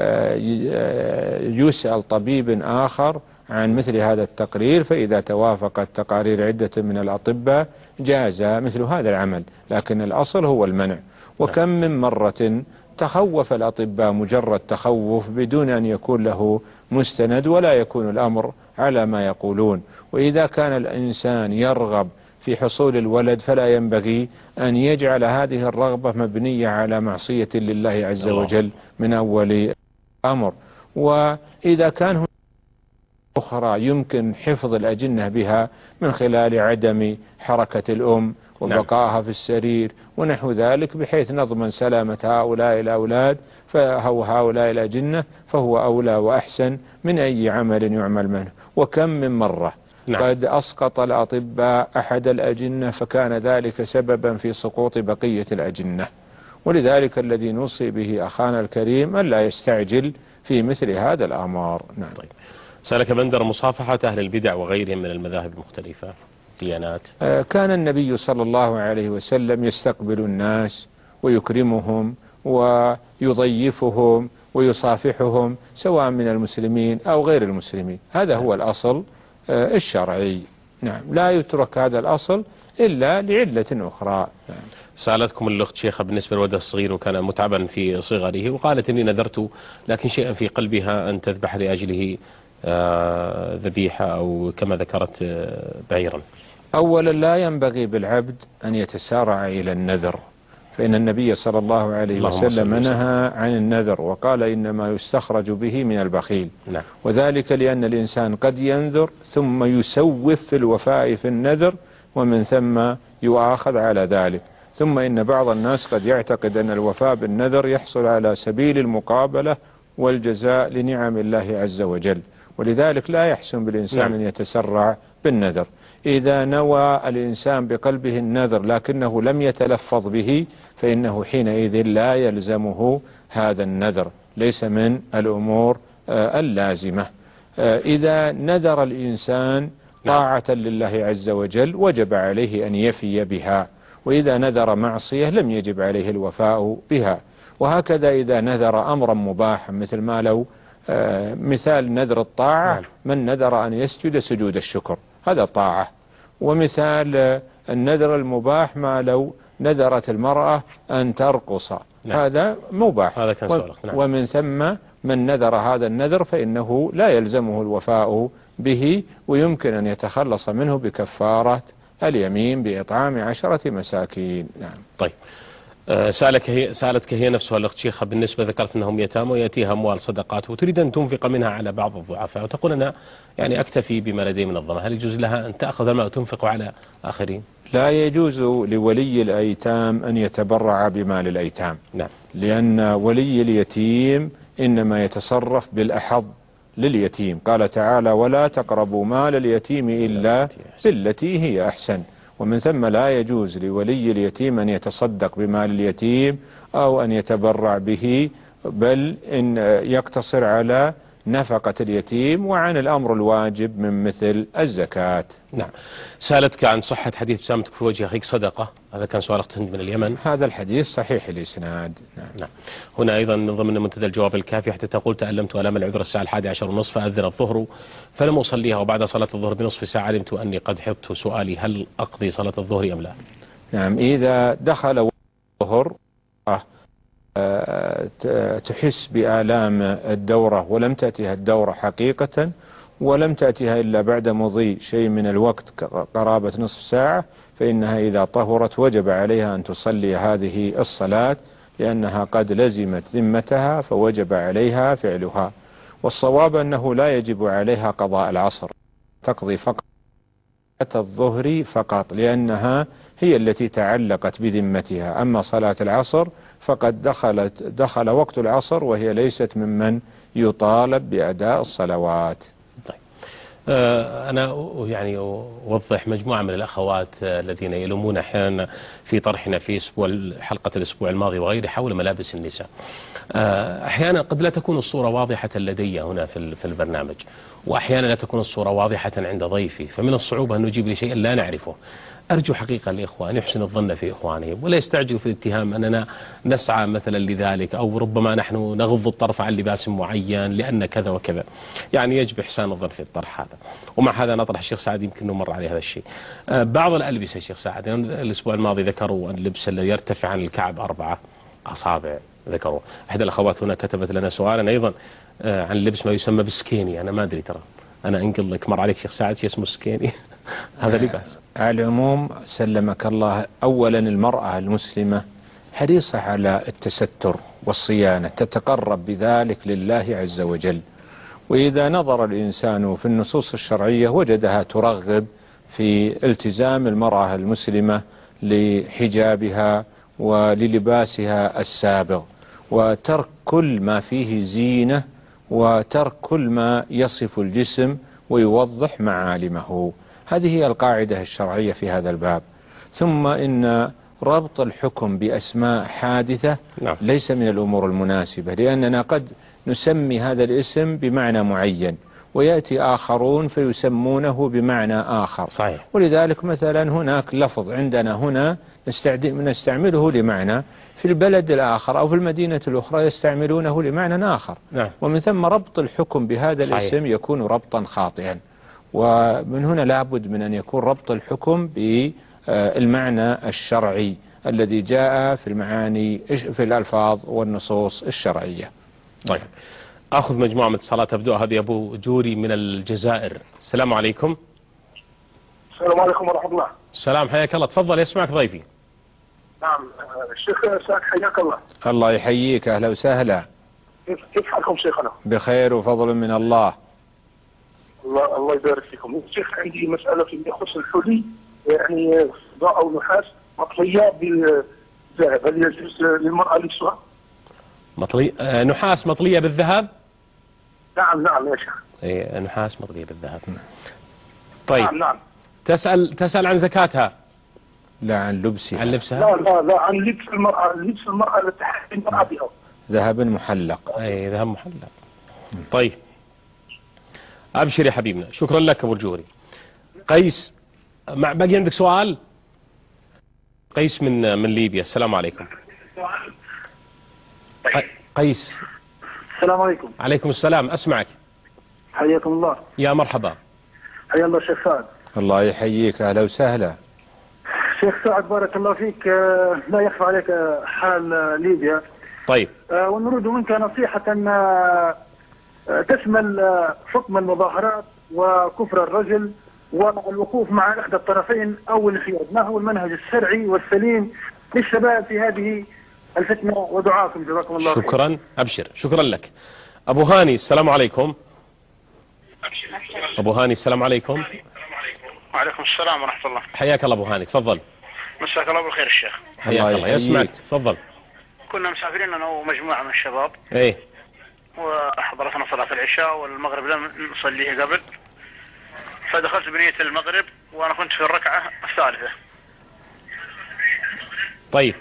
Speaker 4: يسأل طبيب آخر عن مثل هذا التقرير، فإذا توافقت تقارير عدة من الأطباء جاز مثل هذا العمل، لكن الأصل هو المنع. وكم من مرة تخوف الأطباء مجرد تخوف بدون أن يكون له مستند ولا يكون الأمر على ما يقولون. وإذا كان الإنسان يرغب في حصول الولد فلا ينبغي أن يجعل هذه الرغبة مبنية على معصية لله عز وجل من أول أمر. وإذا كان هناك أخرى يمكن حفظ الأجنة بها من خلال عدم حركة الأم وبقائها في السرير ونحو ذلك، بحيث نضمن سلامة هؤلاء الأولاد فهو هؤلاء الأجنة، فهو أولى وأحسن من أي عمل يعمل منه. وكم من مرة نعم. قد أسقط الأطباء أحد الأجنة فكان ذلك سببا في سقوط بقية الأجنة. ولذلك الذي نوصي به أخانا الكريم أن لا يستعجل في مثل هذا الأمر. نعم.
Speaker 3: طيب. سألك بندر مصافحة أهل البدع وغيرهم من المذاهب المختلفة ديانات.
Speaker 4: كان النبي صلى الله عليه وسلم يستقبل الناس ويكرمهم ويضيفهم ويصافحهم سواء من المسلمين أو غير المسلمين، هذا هو الأصل الشرعي. نعم. لا يترك هذا الأصل إلا لعلة أخرى. نعم.
Speaker 3: سألتكم الأخت شيخة بالنسبة للولد الصغير وكان متعبا في صغره، وقالت إني نذرت لكن شيئا في قلبها أن تذبح لأجله ذبيحة أو كما ذكرت بعيرا.
Speaker 4: أولا لا ينبغي بالعبد أن يتسارع إلى النذر، فإن النبي صلى الله عليه وسلم نهى عن النذر وقال إنما يستخرج به من البخيل.
Speaker 3: نعم.
Speaker 4: وذلك لأن الإنسان قد ينذر ثم يسوف في الوفاء في النذر ومن ثم يؤاخذ على ذلك. ثم إن بعض الناس قد يعتقد أن الوفاء بالنذر يحصل على سبيل المقابلة والجزاء لنعم الله عز وجل، ولذلك لا يحسن بالإنسان نعم. أن يتسرع بالنذر. إذا نوى الإنسان بقلبه النذر لكنه لم يتلفظ به فإنه حينئذ لا يلزمه هذا النذر، ليس من الأمور اللازمة. إذا نذر الإنسان طاعة لله عز وجل وجب عليه أن يفي بها، وإذا نذر معصية لم يجب عليه الوفاء بها. وهكذا إذا نذر أمرا مباحا مثل ما لو مثال نذر الطاعة من نذر أن يسجد سجود الشكر، هذا طاعة، ومثال النذر المباح ما لو نذرت المرأة أن ترقص، نعم. هذا مباح،
Speaker 3: هذا كان سؤالك. نعم.
Speaker 4: ومن ثم من نذر هذا النذر فإنه لا يلزمه الوفاء به، ويمكن أن يتخلص منه بكفارة اليمين بإطعام عشرة مساكين. نعم.
Speaker 3: طيب، سألك هي سألتك هي نفسها الأخت شيخة، بالنسبة ذكرت أنهم يتامى ويأتيها أموال صدقات وتريد أن تنفق منها على بعض الضعفاء، وتقول أنا يعني أكتفي بما لدي من الضمان، هل يجوز لها أن تأخذ المال وتنفق على آخرين؟
Speaker 4: لا يجوز لولي الأيتام أن يتبرع بمال الأيتام.
Speaker 3: نعم.
Speaker 4: لأن ولي اليتيم إنما يتصرف بالأحظ لليتيم، قال تعالى ولا تقربوا مال اليتيم إلا بالتي هي أحسن، ومن ثم لا يجوز لولي اليتيم أن يتصدق بمال اليتيم أو أن يتبرع به، بل إن يقتصر على نفقة اليتيم وعن الأمر الواجب من مثل الزكاة.
Speaker 3: نعم. سألتك عن صحة حديث ابتسامتك في وجه أخيك صدقة، هذا كان سؤال أخت هند من اليمن.
Speaker 4: هذا الحديث صحيح الإسناد.
Speaker 3: نعم. نعم. هنا أيضا من ضمن منتدى الجواب الكافي حتى تقول تألمت ألم العذر الساعة الحادية عشر ونصف فأذن الظهر فلم أصليها، وبعد صلاة الظهر بنصف ساعة علمت أني قد حفظت سؤالي هل أقضي صلاة الظهر أم لا؟
Speaker 4: نعم. إذا دخل الظهر تحس بآلام الدورة ولم تأتيها الدورة حقيقة ولم تأتيها إلا بعد مضي شيء من الوقت قرابة نصف ساعة، فإنها إذا طهرت وجب عليها أن تصلي هذه الصلاة لأنها قد لزمت ذمتها فوجب عليها فعلها. والصواب أنه لا يجب عليها قضاء العصر، تقضي فقط الظهر فقط لأنها هي التي تعلقت بذمتها. أما صلاة العصر فقد دخلت دخل وقت العصر وهي ليست ممن يطالب بأداء الصلوات.
Speaker 3: طيب. أنا يعني أوضح مجموعة من الأخوات الذين يلومون أحيانا في طرحنا في أسبوع حلقة الأسبوع الماضي وغيره حول ملابس النساء. أحيانا قد لا تكون الصورة واضحة لدي هنا في البرنامج، وأحيانا لا تكون الصورة واضحة عند ضيفي، فمن الصعوبة أن نجيب لشيء لا نعرفه. أرجو حقيقة الإخوة أن يحسن الظن في إخوانهم ولا يستعجلوا في الاتهام أننا نسعى مثلا لذلك، أو ربما نحن نغض الطرف عن لباس معين لأن كذا وكذا. يعني يجب إحسان الظن في الطرح هذا. ومع هذا نطرح الشيخ سعد يمكن أنه مر عليه هذا الشيء. بعض الألبسة الشيخ سعد يعني الأسبوع الماضي ذكروا اللبس الذي يرتفع عن الكعب أربعة أصابع، ذكروا. أحد الأخوات هنا كتبت لنا سؤالا أيضا عن اللبس ما يسمى بالسكيني، أنا ما أدري ترى أنا أنقل لك مر عليك شيخ سعد شيء اسمه سكيني هذا لباس.
Speaker 4: على العموم سلمك الله، أولا المرأة المسلمة حريصة على التستر والصيانة، تتقرب بذلك لله عز وجل. وإذا نظر الإنسان في النصوص الشرعية وجدها ترغب في التزام المرأة المسلمة لحجابها وللباسها السابغ، وترك كل ما فيه زينة وترك كل ما يصف الجسم ويوضح معالمه. هذه هي القاعدة الشرعية في هذا الباب. ثم إن ربط الحكم بأسماء حادثة نعم. ليس من الأمور المناسبة، لأننا قد نسمي هذا الاسم بمعنى معين ويأتي آخرون فيسمونه بمعنى آخر.
Speaker 3: صحيح.
Speaker 4: ولذلك مثلا هناك لفظ عندنا هنا نستعمله لمعنى، في البلد الآخر أو في المدينة الأخرى يستعملونه لمعنى آخر
Speaker 3: نعم.
Speaker 4: ومن ثم ربط الحكم بهذا صحيح. الاسم يكون ربطا خاطئا، ومن هنا لابد من أن يكون ربط الحكم بالمعنى الشرعي الذي جاء في المعاني في الألفاظ والنصوص الشرعية.
Speaker 3: طيب أخذ مجموعة من اتصالات أبدأ. هذه أبو جوري من الجزائر. السلام عليكم.
Speaker 14: السلام عليكم ورحمة الله.
Speaker 3: السلام، حياك الله، تفضل يسمعك ضيفي.
Speaker 14: نعم الشيخ سعد حياك الله.
Speaker 4: الله يحييك، أهلا وسهلا.
Speaker 14: كيف حالكم شيخنا؟
Speaker 4: بخير وفضل من الله.
Speaker 14: الله الله يبارك فيكم. شيخ عندي مسألة فيما يخص الحلي، يعني فضة أو نحاس مطلية بالذهب، هل يجوز للمرأة لبسها؟
Speaker 3: مطلي آه نحاس مطلية بالذهب؟
Speaker 14: نعم نعم يا شيخ.
Speaker 3: ايه نحاس مطلية بالذهب. طيب
Speaker 14: نعم نعم.
Speaker 3: تسأل تسأل عن زكاتها؟
Speaker 4: لا عن لبسها.
Speaker 3: عن لبسها؟
Speaker 14: لا لا لا عن لبس المرأة، لبس المرأة لتحري المرأة بها.
Speaker 4: ذهب محلق.
Speaker 3: اي ذهب محلق. طيب أبشر يا حبيبنا، شكرا لك أبو الجوري. قيس، مع باقي عندك سؤال؟ قيس من من ليبيا. السلام عليكم. قيس.
Speaker 15: السلام عليكم.
Speaker 3: عليكم السلام، أسمعك.
Speaker 15: حياكم الله.
Speaker 3: يا مرحبا.
Speaker 15: حيا الله شيخ سعد.
Speaker 4: الله يحييك، أهلا وسهلا.
Speaker 11: شيخ سعد بارك الله فيك، لا يخفى عليك حال ليبيا.
Speaker 3: طيب.
Speaker 11: ونريد منك نصيحة تشمل حكم المظاهرات وكفر الرجل والوقوف مع إحدى الطرفين أو الانحياز. ما هو المنهج الشرعي والسليم للشباب في هذه الفتنة؟ ودعاكم جزاكم الله خير.
Speaker 3: شكرا. أبشر. شكرا لك. أبو هاني السلام عليكم. أبو هاني السلام عليكم.
Speaker 15: وعليكم السلام ورحمة الله.
Speaker 3: حياك الله أبو هاني، تفضل.
Speaker 15: مساك الله بالخير الشيخ.
Speaker 3: حياك الله، يسمعك، تفضل.
Speaker 15: كنا مسافرين أنا ومجموعة من الشباب.
Speaker 3: إيه.
Speaker 15: وحضرتنا صلاة العشاء والمغرب لم نصليه قبل، فدخلت بنية المغرب وأنا كنت في الركعة الثالثة.
Speaker 3: طيب.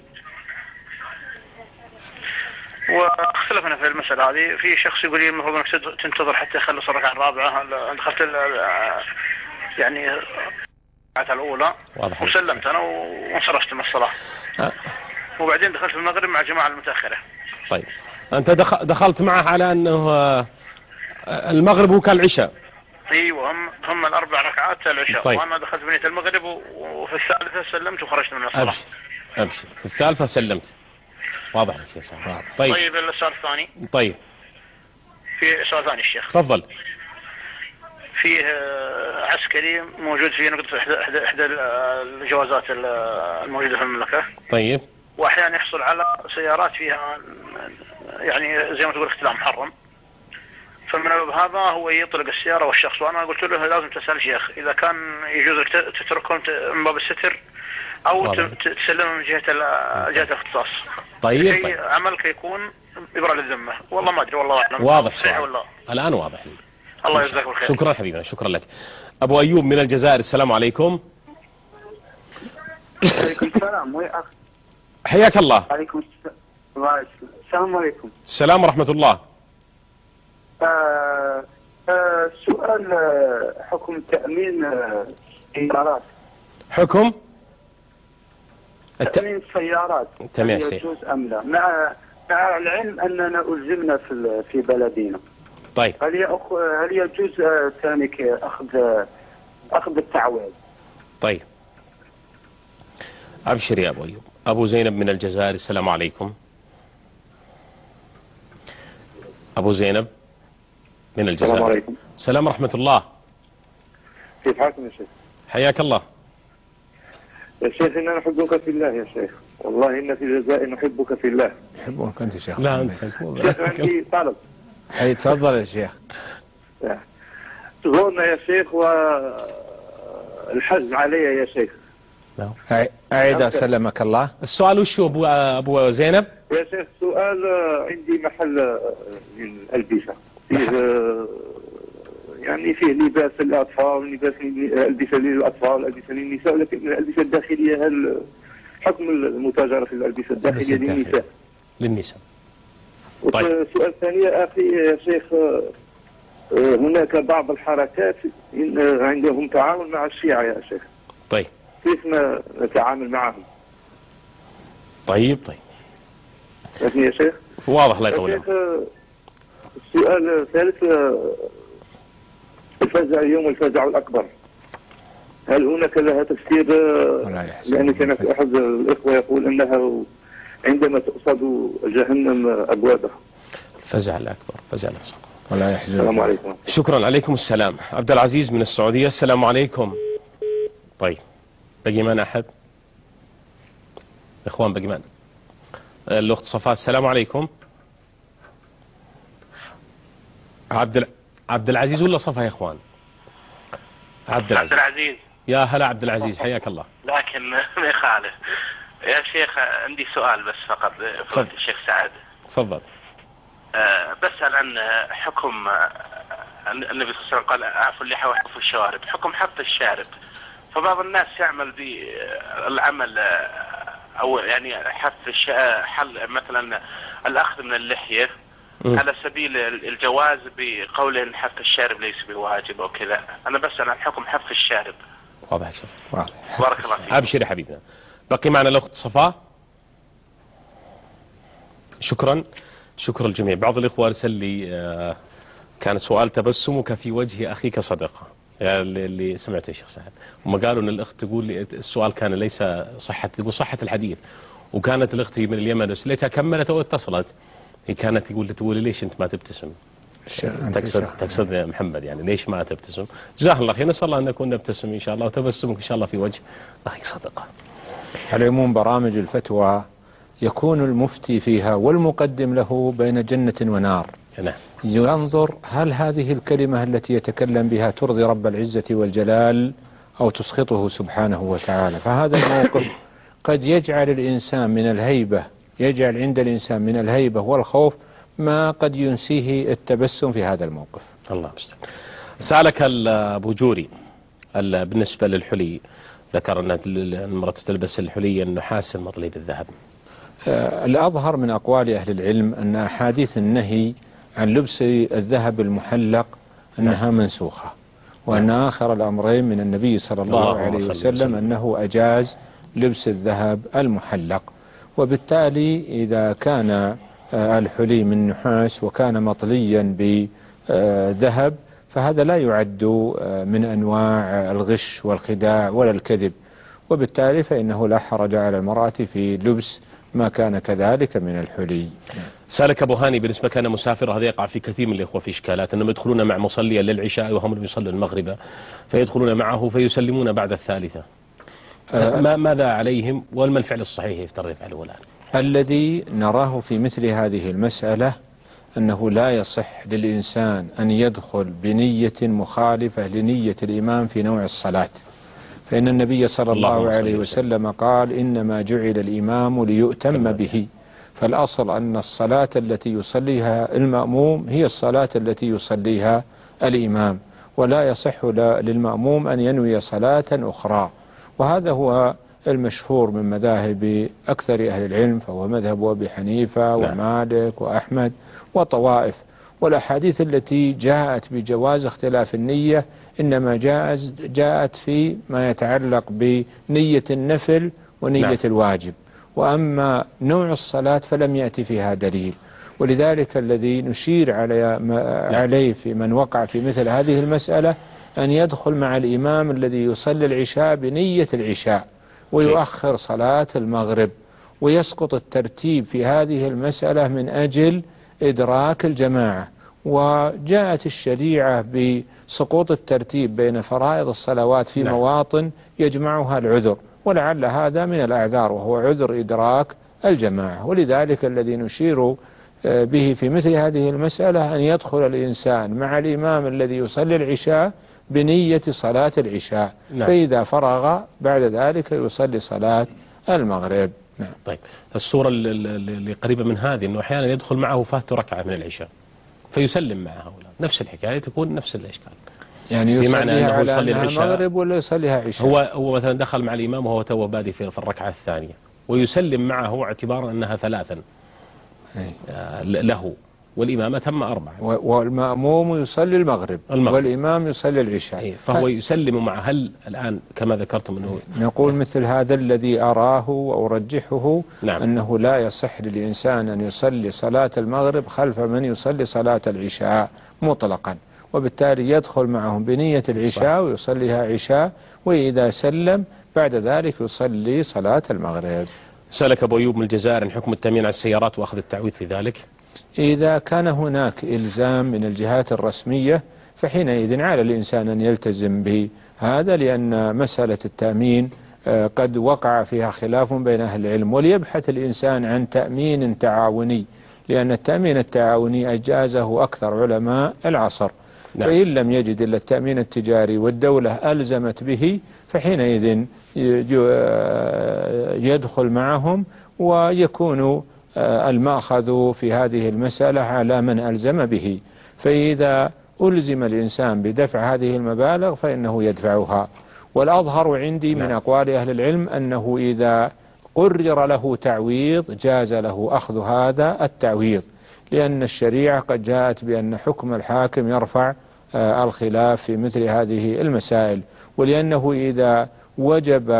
Speaker 15: واختلفنا في المسألة هذه. في شخص يقول لي المفروض انك تنتظر حتى يخلص الركعة الرابعة. دخلت يعني الركعة الأولى وسلمت أنا وانصرفت من الصلاة. أه. وبعدين دخلت المغرب مع الجماعة المتأخرة.
Speaker 3: طيب أنت دخلت معه على أنه المغرب هو كالعشاء.
Speaker 15: ايوه هم هم الاربع ركعات العشاء.
Speaker 3: طيب.
Speaker 15: وانا دخلت بنية المغرب وفي الثالثة سلمت وخرجت من الصلاة.
Speaker 3: أبشر. أبشر. في الثالثة سلمت. واضح لك يا شيخ.
Speaker 15: طيب. طيب السؤال الثاني.
Speaker 3: طيب.
Speaker 15: في سؤال ثاني الشيخ.
Speaker 3: تفضل.
Speaker 15: فيه عسكري موجود في نقطة إحدى إحدى الجوازات الموجودة في المملكة.
Speaker 3: طيب.
Speaker 15: وأحيانا يحصل على سيارات فيها يعني زي ما تقول اختلاف محرم. فمن هذا هو يطلق السيارة والشخص، وأنا قلت له لازم تسأل شيخ إذا كان يجوز لك تتركهم من باب الستر أو تسلمهم من جهة جهة الاختصاص.
Speaker 3: طيب. طيب.
Speaker 15: عملك يكون إبرة للذمة. والله ما أدري، والله أعلم.
Speaker 3: واضح صحيح ولا
Speaker 15: الآن
Speaker 3: واضح لي.
Speaker 15: الله يجزاك الخير.
Speaker 3: شكرا حبيبنا، شكرا لك. أبو أيوب من الجزائر السلام عليكم.
Speaker 16: عليكم السلام. ويا أخ.
Speaker 3: حياك الله.
Speaker 16: عليكم السلام. السلام عليكم.
Speaker 3: السلام ورحمة الله.
Speaker 16: آه آه سؤال آه حكم تأمين السيارات.
Speaker 3: آه حكم
Speaker 16: تأمين السيارات
Speaker 3: هل
Speaker 16: يجوز أم لا؟ مع مع العلم أننا ألزمنا في في بلدنا.
Speaker 3: طيب.
Speaker 16: هل يأخ... هل يجوز ثانيك أخذ أخذ التعويض؟
Speaker 3: طيب. أبشر يا أبو أيوب. أبو زينب من الجزائر السلام عليكم. أبو زينب من الجزائر.
Speaker 17: السلام عليكم.
Speaker 3: السلام ورحمة الله.
Speaker 17: كيف حالكم يا شيخ؟
Speaker 3: حياك الله.
Speaker 17: يا شيخ إننا نحبك في الله يا شيخ، والله إن في الجزائر نحبك في الله.
Speaker 4: نحبك أنت شيخ.
Speaker 3: لا أنت.
Speaker 17: شيخ عندي طلب.
Speaker 4: حي تفضل يا شيخ.
Speaker 17: زورنا يا شيخ والحج علي يا شيخ.
Speaker 4: أعيد سلمك الله.
Speaker 3: السؤال وشو أبو أبو زينب؟
Speaker 17: يا شيخ سؤال، عندي محل الألبسة فيه يعني فيه لباس للأطفال، لباس ألبسة للأطفال، ألبسة للنساء، لكن الألبسة الداخلية هل حكم المتاجرة في الألبسة الداخلية للنساء؟
Speaker 3: للنساء.
Speaker 17: طيب. السؤال الثاني يا أخي يا شيخ، هناك بعض الحركات عندهم تعاون مع الشيعة يا شيخ.
Speaker 3: طيب.
Speaker 17: كيف نتعامل معهم؟
Speaker 3: طيب طيب.
Speaker 17: لكن يا شيخ
Speaker 3: واضح لا يطول.
Speaker 17: السؤال الثالث، الفزع اليوم الفزع الأكبر، هل هناك لها تفسير؟ لأن كان أحد الإخوة يقول أنها عندما تقصد جهنم أبوابها.
Speaker 3: الفزع الأكبر، فزع الأصغر.
Speaker 4: ولا يحزن.
Speaker 17: السلام عليكم.
Speaker 3: شكرا. عليكم السلام. عبد العزيز من السعودية السلام عليكم. طيب بقي معنا أحد إخوان؟ بقي معنا الأخت صفاء السلام عليكم. عبد ال... عبد العزيز ولا صفا يا إخوان؟ عبد العزيز.
Speaker 15: عبد العزيز.
Speaker 3: يا هلا عبد العزيز، حياك الله.
Speaker 15: لكن ما يخالف يا شيخ، عندي سؤال بس فقط فضيلة الشيخ سعد.
Speaker 3: تفضل.
Speaker 15: أه بسأل عن حكم النبي صلى الله عليه وسلم قال اعفوا اللحى واحفوا الشوارب، حكم حف الشارب. فبعض الناس يعمل بالعمل او يعني حف حل مثلا الاخذ من اللحية م. على سبيل الجواز بقوله ان حف الشارب ليس بواجب او كذا. انا بسأل عن حكم حف الشارب.
Speaker 3: واضح يا شيخ.
Speaker 15: بارك الله فيك.
Speaker 3: ابشر يا حبيبنا. بقي معنا الاخت صفاء. شكرا. شكرا الجميع. بعض الإخوة أرسل لي كان سؤال تبسمك في وجه أخيك صدقة. اللي, اللي سمعته يا شيخ سعد، هم قالوا ان الاخت تقول لي السؤال كان ليس صحة، تقول صحة الحديث، وكانت الاخت من اليمن بس ليتها كملت او اتصلت، هي كانت تقول لي تقول ليش انت ما تبتسم؟ تقصد تقصد يا محمد يعني ليش ما تبتسم؟ جزاه الله خير، نسال الله ان نكون نبتسم ان شاء الله، وتبسمك ان شاء الله في وجه اخي صدقه.
Speaker 4: على العموم برامج الفتوى يكون المفتي فيها والمقدم له بين جنة ونار.
Speaker 3: نعم.
Speaker 4: ينظر هل هذه الكلمة التي يتكلم بها ترضي رب العزة والجلال أو تسخطه سبحانه وتعالى. فهذا الموقف قد يجعل الإنسان من الهيبة، يجعل عند الإنسان من الهيبة والخوف ما قد ينسيه التبسم في هذا الموقف.
Speaker 3: الله المستعان. سألك أبو جوري بالنسبة للحلي، ذكر أن المرأة تلبس الحلي النحاس المطلي بالذهب.
Speaker 4: آه الأظهر من أقوال أهل العلم أن أحاديث النهي عن لبس الذهب المحلق أنها منسوخة، وأن آخر الأمرين من النبي صلى الله, الله عليه وسلم أنه أجاز لبس الذهب المحلق. وبالتالي إذا كان الحلي من نحاس وكان مطليا بذهب فهذا لا يعد من أنواع الغش والخداع ولا الكذب، وبالتالي فإنه لا حرج على المرأة في لبس ما كان كذلك من الحلي.
Speaker 3: سألك أبو هاني بالنسبة كان مسافر، هذا يقع في كثير من الإخوة في إشكالات، أنهم يدخلون مع مصليا للعشاء وهم يصلون المغرب فيدخلون معه فيسلمون بعد الثالثة. أه ما ماذا عليهم وما الفعل الصحيح يفترض يفعله الآن؟
Speaker 4: الذي نراه في مثل هذه المسألة أنه لا يصح للإنسان أن يدخل بنية مخالفة لنية الإمام في نوع الصلاة، فإن النبي صلى الله عليه وسلم قال إنما جعل الإمام ليؤتم به، فالأصل أن الصلاة التي يصليها المأموم هي الصلاة التي يصليها الإمام، ولا يصح للمأموم أن ينوي صلاة أخرى. وهذا هو المشهور من مذاهب أكثر أهل العلم، فهو مذهب أبي حنيفة ومالك وأحمد وطوائف. والأحاديث التي جاءت بجواز اختلاف النية إنما جاءت, جاءت في ما يتعلق بنية النفل ونية نعم. الواجب، وأما نوع الصلاة فلم يأتي فيها دليل. ولذلك الذي نشير علي عليه في من وقع في مثل هذه المسألة أن يدخل مع الإمام الذي يصلي العشاء بنية العشاء ويؤخر صلاة المغرب، ويسقط الترتيب في هذه المسألة من أجل إدراك الجماعة. وجاءت الشريعة بسقوط الترتيب بين فرائض الصلوات في نعم. مواطن يجمعها العذر، ولعل هذا من الأعذار وهو عذر إدراك الجماعة. ولذلك الذي نشير به في مثل هذه المسألة أن يدخل الإنسان مع الإمام الذي يصلي العشاء بنية صلاة العشاء نعم. فإذا فرغ بعد ذلك يصلي صلاة المغرب.
Speaker 3: نعم. طيب الصورة اللي قريبة من هذه أنه أحيانا يدخل معه فات ركعة من العشاء فيسلم معه هؤلاء، نفس الحكاية تكون نفس الإشكال،
Speaker 4: يعني يصليها على أنها المغرب ولا يصليها عشاء.
Speaker 3: هو هو مثلا دخل مع الإمام وهو تو بادي في الركعة الثانية ويسلم معه اعتبارا أنها ثلاثا له، والإمام تم أربعة،
Speaker 4: والمأموم يصلي المغرب, المغرب. والإمام يصلي العشاء،
Speaker 3: فهو يسلم مع هل الآن كما ذكرتم أنه
Speaker 4: نقول مثل هذا الذي أراه وأرجحه نعم. أنه لا يصح للإنسان أن يصلي صلاة المغرب خلف من يصلي صلاة العشاء مطلقا، وبالتالي يدخل معهم بنية العشاء ويصليها عشاء، وإذا سلم بعد ذلك يصلي صلاة المغرب.
Speaker 3: سألك أبو أيوب من الجزائر عن حكم التأمين على السيارات وأخذ التعويض في ذلك.
Speaker 4: إذا كان هناك إلزام من الجهات الرسمية فحينئذ على الإنسان أن يلتزم بهذا، لأن مسألة التأمين قد وقع فيها خلاف بين أهل العلم، وليبحث الإنسان عن تأمين تعاوني، لأن التأمين التعاوني أجازه أكثر علماء العصر. نعم. فإن لم يجد إلا التأمين التجاري والدولة ألزمت به فحينئذ يدخل معهم، ويكون المأخذ في هذه المسألة على من ألزم به. فإذا ألزم الإنسان بدفع هذه المبالغ فإنه يدفعها. والأظهر عندي من أقوال أهل العلم أنه إذا قرر له تعويض جاز له أخذ هذا التعويض، لأن الشريعة قد جاءت بأن حكم الحاكم يرفع الخلاف في مثل هذه المسائل، ولأنه إذا وجب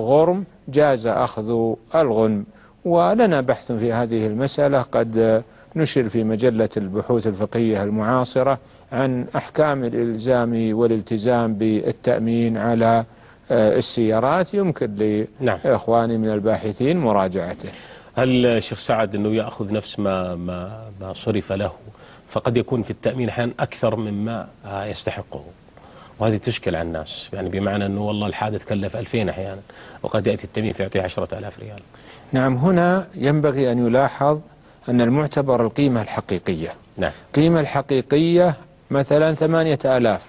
Speaker 4: الغرم جاز أخذ الغنم. ولنا بحث في هذه المسألة قد نشر في مجلة البحوث الفقهية المعاصرة عن أحكام الإلزام والالتزام بالتأمين على السيارات، يمكن لإخواني من الباحثين مراجعته.
Speaker 3: هل الشيخ سعد أنه يأخذ نفس ما, ما, ما صرف له، فقد يكون في التأمين أحيانا أكثر مما يستحقه، وهذه تشكل على الناس، يعني بمعنى أنه والله الحادث كلف ألفين أحيانا وقد يأتي التأمين فيعطيه عشرة آلاف ريال.
Speaker 4: نعم، هنا ينبغي أن يلاحظ أن المعتبر القيمة الحقيقية.
Speaker 3: نعم.
Speaker 4: القيمة الحقيقية مثلا ثمانية آلاف،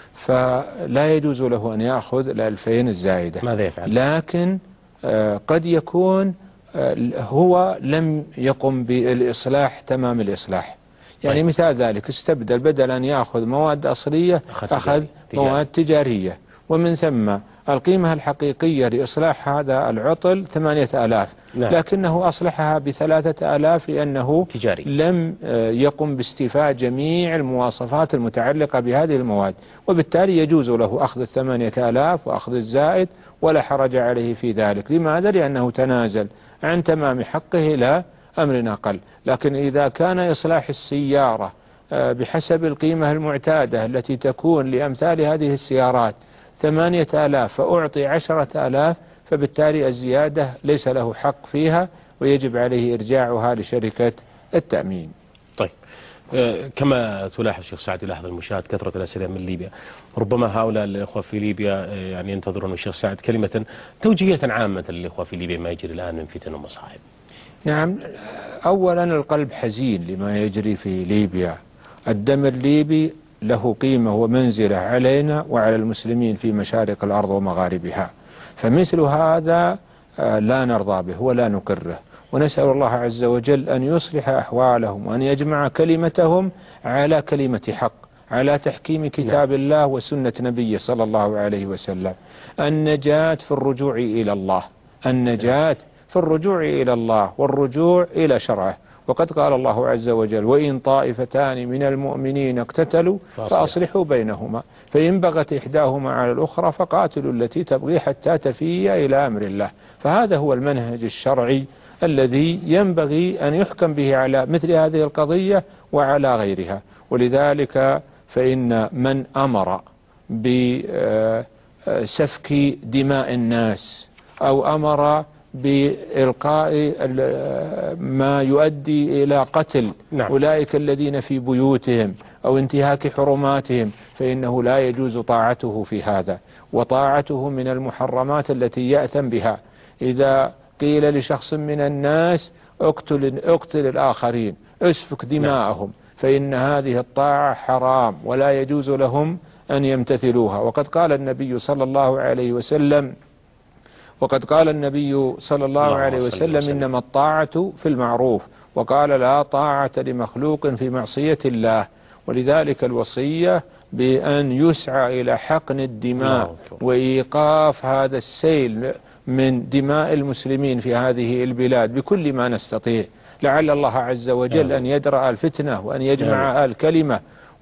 Speaker 4: فلا يجوز له أن يأخذ الألفين الزائدة.
Speaker 3: ماذا يفعل؟
Speaker 4: لكن آه قد يكون آه هو لم يقم بالإصلاح تمام الإصلاح. يعني طيب. مثال ذلك استبدل، بدل أن يأخذ مواد أصلية أخذ, أخذ تجاري. مواد تجارية، ومن ثم القيمة الحقيقية لإصلاح هذا العطل ثمانية آلاف. نعم. لكنه أصلحها بثلاثة آلاف لأنه
Speaker 3: تجاري.
Speaker 4: لم يقم باستيفاء جميع المواصفات المتعلقة بهذه المواد، وبالتالي يجوز له أخذ الثمانية آلاف وأخذ الزائد ولا حرج عليه في ذلك. لماذا؟ لأنه تنازل عن تمام حقه إلى أمر أقل. لكن إذا كان إصلاح السيارة بحسب القيمة المعتادة التي تكون لأمثال هذه السيارات ثمانية آلاف فأعطي عشرة آلاف، فبالتالي الزيادة ليس له حق فيها ويجب عليه إرجاعها لشركة التأمين.
Speaker 3: طيب، كما تلاحظ شيخ سعد، يلاحظ المشاهد كثرة الأسئلة من ليبيا، ربما هؤلاء الإخوة في ليبيا يعني ينتظرون من الشيخ سعد كلمة توجيهية عامة للإخوة في ليبيا ما يجري الآن من فتن ومصائب.
Speaker 4: نعم، أولا القلب حزين لما يجري في ليبيا. الدم الليبي له قيمة ومنزلة علينا وعلى المسلمين في مشارق الأرض ومغاربها، فمثل هذا لا نرضى به ولا نقره، ونسأل الله عز وجل أن يصلح أحوالهم وأن يجمع كلمتهم على كلمة حق، على تحكيم كتاب نعم. الله وسنة نبيه صلى الله عليه وسلم. النجاة في الرجوع إلى الله، النجاة في الرجوع إلى الله والرجوع إلى شرعه. وقد قال الله عز وجل: وإن طائفتان من المؤمنين اقتتلوا فأصلحوا بينهما فإن بغت إحداهما على الأخرى فقاتلوا التي تبغي حتى تفيء إلى أمر الله. فهذا هو المنهج الشرعي الذي ينبغي أن يحكم به على مثل هذه القضية وعلى غيرها. ولذلك فإن من أمر بسفك دماء الناس أو أمر بإلقاء ما يؤدي إلى قتل نعم. أولئك الذين في بيوتهم أو انتهاك حرماتهم، فإنه لا يجوز طاعته في هذا، وطاعته من المحرمات التي يأثم بها. إذا قيل لشخص من الناس اقتل, اقتل الآخرين، اسفك دماءهم، فإن هذه الطاعة حرام ولا يجوز لهم أن يمتثلوها. وقد قال النبي صلى الله عليه وسلم وقد قال النبي صلى الله, الله عليه وسلم, وسلم إنما الطاعة في المعروف، وقال لا طاعة لمخلوق في معصية الله. ولذلك الوصية بأن يسعى إلى حقن الدماء وإيقاف هذا السيل من دماء المسلمين في هذه البلاد بكل ما نستطيع، لعل الله عز وجل أن يدرأ الفتنة وأن يجمع الكلمة.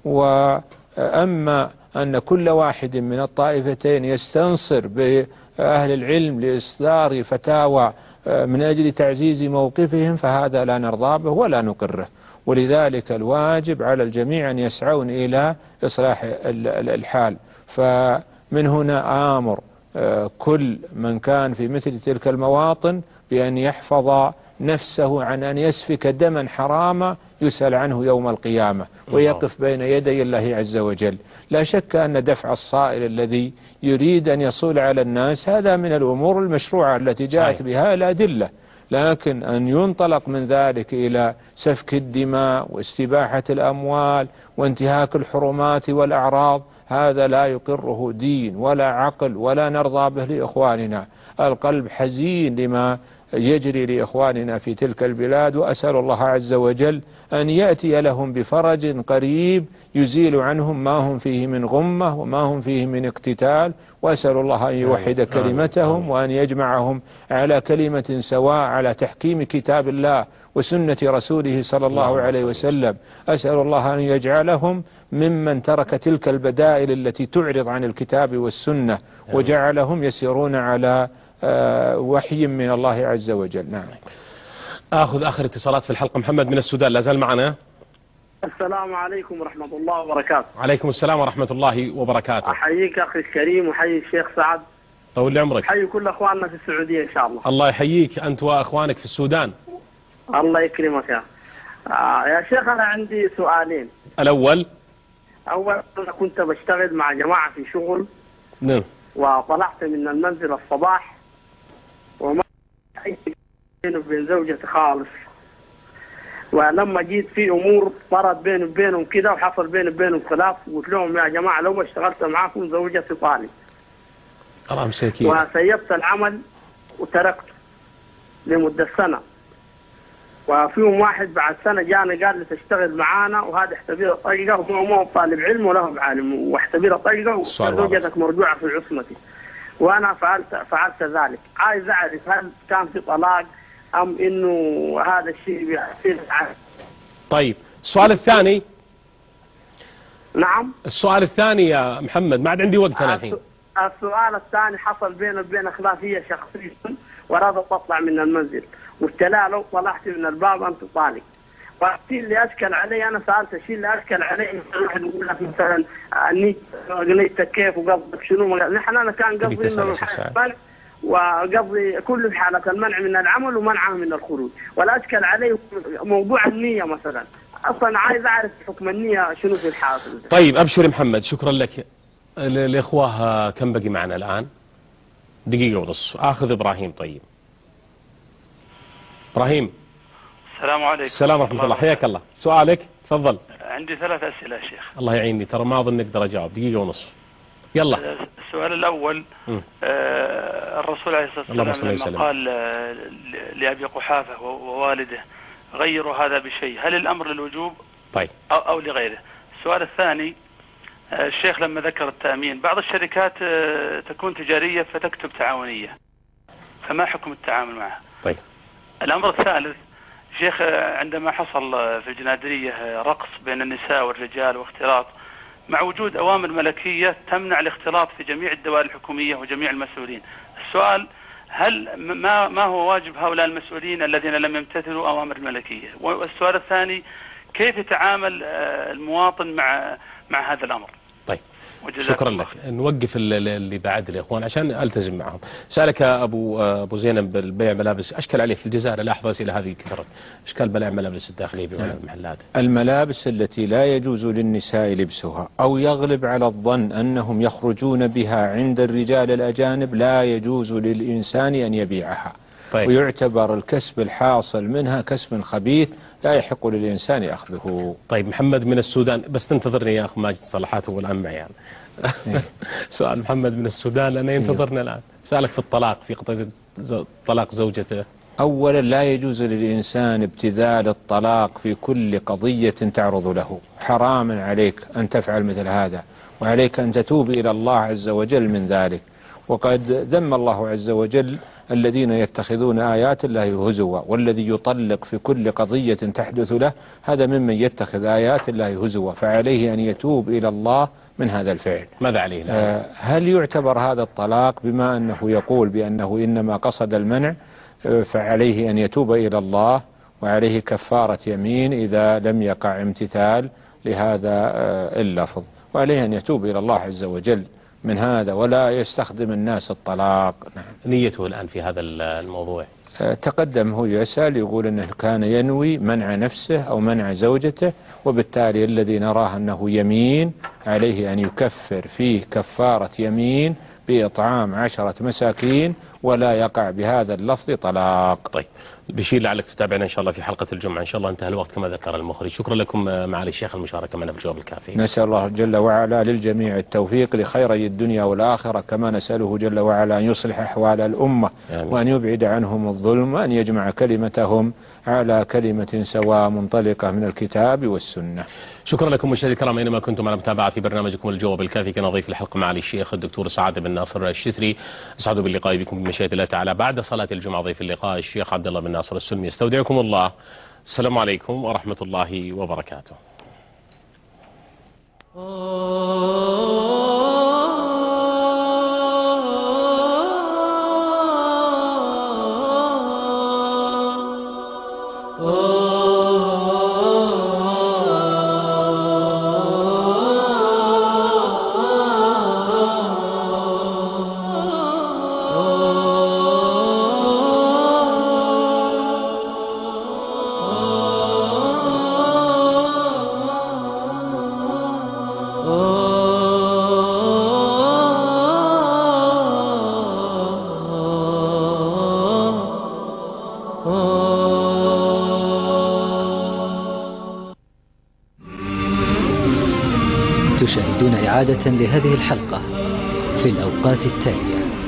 Speaker 4: وأما أن كل واحد من الطائفتين يستنصر بأهل العلم لإصدار فتاوى من أجل تعزيز موقفهم، فهذا لا نرضى به ولا نقره. ولذلك الواجب على الجميع أن يسعون إلى إصلاح الحال. فمن هنا آمر كل من كان في مثل تلك المواطن بأن يحفظ نفسه عن أن يسفك دما حراما يسأل عنه يوم القيامة ويقف بين يدي الله عز وجل. لا شك أن دفع الصائل الذي يريد أن يصول على الناس هذا من الأمور المشروعة التي جاءت بها الأدلة، لكن أن ينطلق من ذلك إلى سفك الدماء واستباحة الأموال وانتهاك الحرمات والأعراض، هذا لا يقره دين ولا عقل ولا نرضى به لإخواننا. القلب حزين لما يجري لإخواننا في تلك البلاد، وأسأل الله عز وجل أن يأتي لهم بفرج قريب يزيل عنهم ما هم فيه من غمة وما هم فيه من اقتتال، وأسأل الله أن يوحد كلمتهم وأن يجمعهم على كلمة سواء على تحكيم كتاب الله وسنة رسوله صلى الله عليه وسلم. أسأل الله أن يجعلهم ممن ترك تلك البدائل التي تعرض عن الكتاب والسنة وجعلهم يسيرون على وحي من الله عز وجل. نعم.
Speaker 3: آخذ آخر اتصالات في الحلقة. محمد من السودان لا زال معنا.
Speaker 18: السلام عليكم ورحمة الله وبركاته.
Speaker 3: عليكم السلام ورحمة الله وبركاته.
Speaker 18: أحييك أخي الكريم وحيي الشيخ سعد.
Speaker 3: طول لي عمرك.
Speaker 18: حيي كل أخواننا في السعودية إن شاء الله.
Speaker 3: الله يحييك أنت وأخوانك في السودان.
Speaker 18: الله يكرمك يا آه يا شيخ. أنا عندي سؤالين.
Speaker 3: الأول
Speaker 18: أول أنا كنت بشتغل مع جماعة في شغل.
Speaker 3: نعم.
Speaker 18: وطلعت من المنزل الصباح وما بيني وبين زوجتي خالص. ولما جيت في امور صارت بيني وبينهم كده وحصل بيني وبينهم خلاف، قلت لهم يا جماعه لو ما اشتغلت معاكم زوجتي طالب.
Speaker 3: الله مساكين.
Speaker 18: وسيبت العمل وتركته لمده سنه. وفيهم واحد بعد سنه جانا قال لي تشتغل معانا وهذا احتبير طريقه وهو مو طالب علم ولا هو بعالم واحتبير طريقه وزوجتك مرجوعه في عصمتي. وانا فعلت فعلت ذلك. عايز اعرف هل كان في طلاق أم إنه هذا الشيء بيحصل عنه.
Speaker 3: طيب السؤال الثاني.
Speaker 18: نعم.
Speaker 3: السؤال الثاني يا محمد ما عاد عندي وقت أنا الحين.
Speaker 18: السؤال الثاني حصل بيني وبين خلافية شخصية ورادت تطلع من المنزل والتلا لو طلعت من الباب أنت طالق. والشيء اللي أشكل علي أنا سألت الشيء اللي أشكل علي واحد يقول لك مثلا نيتك كيف وقصدك شنو. نحن أنا كان قصدي إنه وقضي كل في حالة المنع من العمل ومنعه من الخروج. ولا أشكل عليه موضوع النية مثلا. أصلا عايز أعرف حكم النية شنو في الحاصل.
Speaker 3: طيب أبشر محمد شكرا لك. الإخوة كم بقي معنا الآن؟ دقيقة ونص. آخذ إبراهيم. طيب إبراهيم.
Speaker 19: السلام عليكم.
Speaker 3: السلام ورحمة الله. حياك الله. سؤالك تفضل.
Speaker 19: عندي ثلاث أسئلة يا شيخ.
Speaker 3: الله يعيني ترى ما أظن نقدر أجاوب. دقيقة ونص. يلا.
Speaker 19: السؤال الأول آه الرسول عليه الصلاة والسلام لما قال آه لأبي قحافة ووالده غيروا هذا بشيء، هل الأمر للوجوب
Speaker 3: طيب
Speaker 19: أو, أو لغيره؟ السؤال الثاني آه الشيخ لما ذكر التأمين، بعض الشركات آه تكون تجارية فتكتب تعاونية، فما حكم التعامل معها؟
Speaker 3: طيب.
Speaker 19: الأمر الثالث شيخ آه عندما حصل في الجنادرية آه رقص بين النساء والرجال واختلاط، مع وجود أوامر ملكية تمنع الاختلاط في جميع الدوائر الحكومية وجميع المسؤولين. السؤال هل ما ما هو واجب هؤلاء المسؤولين الذين لم يمتثلوا أوامر الملكية؟ والسؤال الثاني كيف يتعامل المواطن مع مع هذا الأمر؟
Speaker 3: طيب شكرا لك. نوقف اللي بعد الإخوان عشان ألتزم معهم. سألك أبو أبو زينب بالبيع ملابس، أشكل عليه في الجزائر الأحظى إلى هذه كثرت أشكال بيع ملابس الداخلية بالمحلات.
Speaker 4: الملابس التي لا يجوز للنساء لبسها أو يغلب على الظن أنهم يخرجون بها عند الرجال الأجانب لا يجوز للإنسان أن يبيعها. طيب. ويعتبر الكسب الحاصل منها كسب خبيث لا يحق للإنسان أخذه.
Speaker 3: طيب محمد من السودان، بس تنتظرني يا أخ ماجد صلاحات هو الآن معي يعني. سؤال محمد من السودان لأنه ينتظرنا الآن. سألك في الطلاق في قضية طلاق زوجته.
Speaker 4: أولا لا يجوز للإنسان ابتذال الطلاق في كل قضية تعرض له. حرام عليك أن تفعل مثل هذا، وعليك أن تتوب إلى الله عز وجل من ذلك. وقد ذم الله عز وجل الذين يتخذون آيات الله هزوا، والذي يطلق في كل قضية تحدث له هذا ممن يتخذ آيات الله هزوا، فعليه أن يتوب إلى الله من هذا الفعل.
Speaker 3: ماذا عليه؟
Speaker 4: آه هل يعتبر هذا الطلاق بما أنه يقول بأنه إنما قصد المنع؟ آه فعليه أن يتوب إلى الله، وعليه كفارة يمين إذا لم يقع امتثال لهذا آه اللفظ، وعليه أن يتوب إلى الله عز وجل من هذا ولا يستخدم الناس الطلاق.
Speaker 3: نعم. نيته الآن في هذا الموضوع
Speaker 4: تقدم هو يسأل يقول أنه كان ينوي منع نفسه أو منع زوجته، وبالتالي الذي نراه أنه يمين عليه أن يكفر فيه كفارة يمين بإطعام عشرة مساكين ولا يقع بهذا اللفظ طلاق.
Speaker 3: طيب بشير لعلك تتابعنا إن شاء الله في حلقة الجمعة إن شاء الله. انتهى الوقت كما ذكر المخرج. شكرا لكم معالي الشيخ المشاركة معنا في الجواب الكافي.
Speaker 4: نسأل الله جل وعلا للجميع التوفيق لخيري الدنيا والآخرة، كما نسأله جل وعلا أن يصلح أحوال الأمة آمين. وأن يبعد عنهم الظلم، وأن يجمع كلمتهم على كلمة سواء منطلقة من الكتاب والسنة.
Speaker 3: شكرا لكم مشاهدينا الكرام أينما كنتم على متابعة برنامجكم الجواب الكافي. كان ضيف الحلقة معالي الشيخ الدكتور سعد بن ناصر الشثري. أسعد باللقاء بكم بمشيئة الله تعالى بعد صلاة الجمعة. ضيف اللقاء الشيخ عبد الله بن ناصر السلمي. استودعكم الله. السلام عليكم ورحمة الله وبركاته.
Speaker 1: تشاهدون إعادة لهذه الحلقة في الأوقات التالية.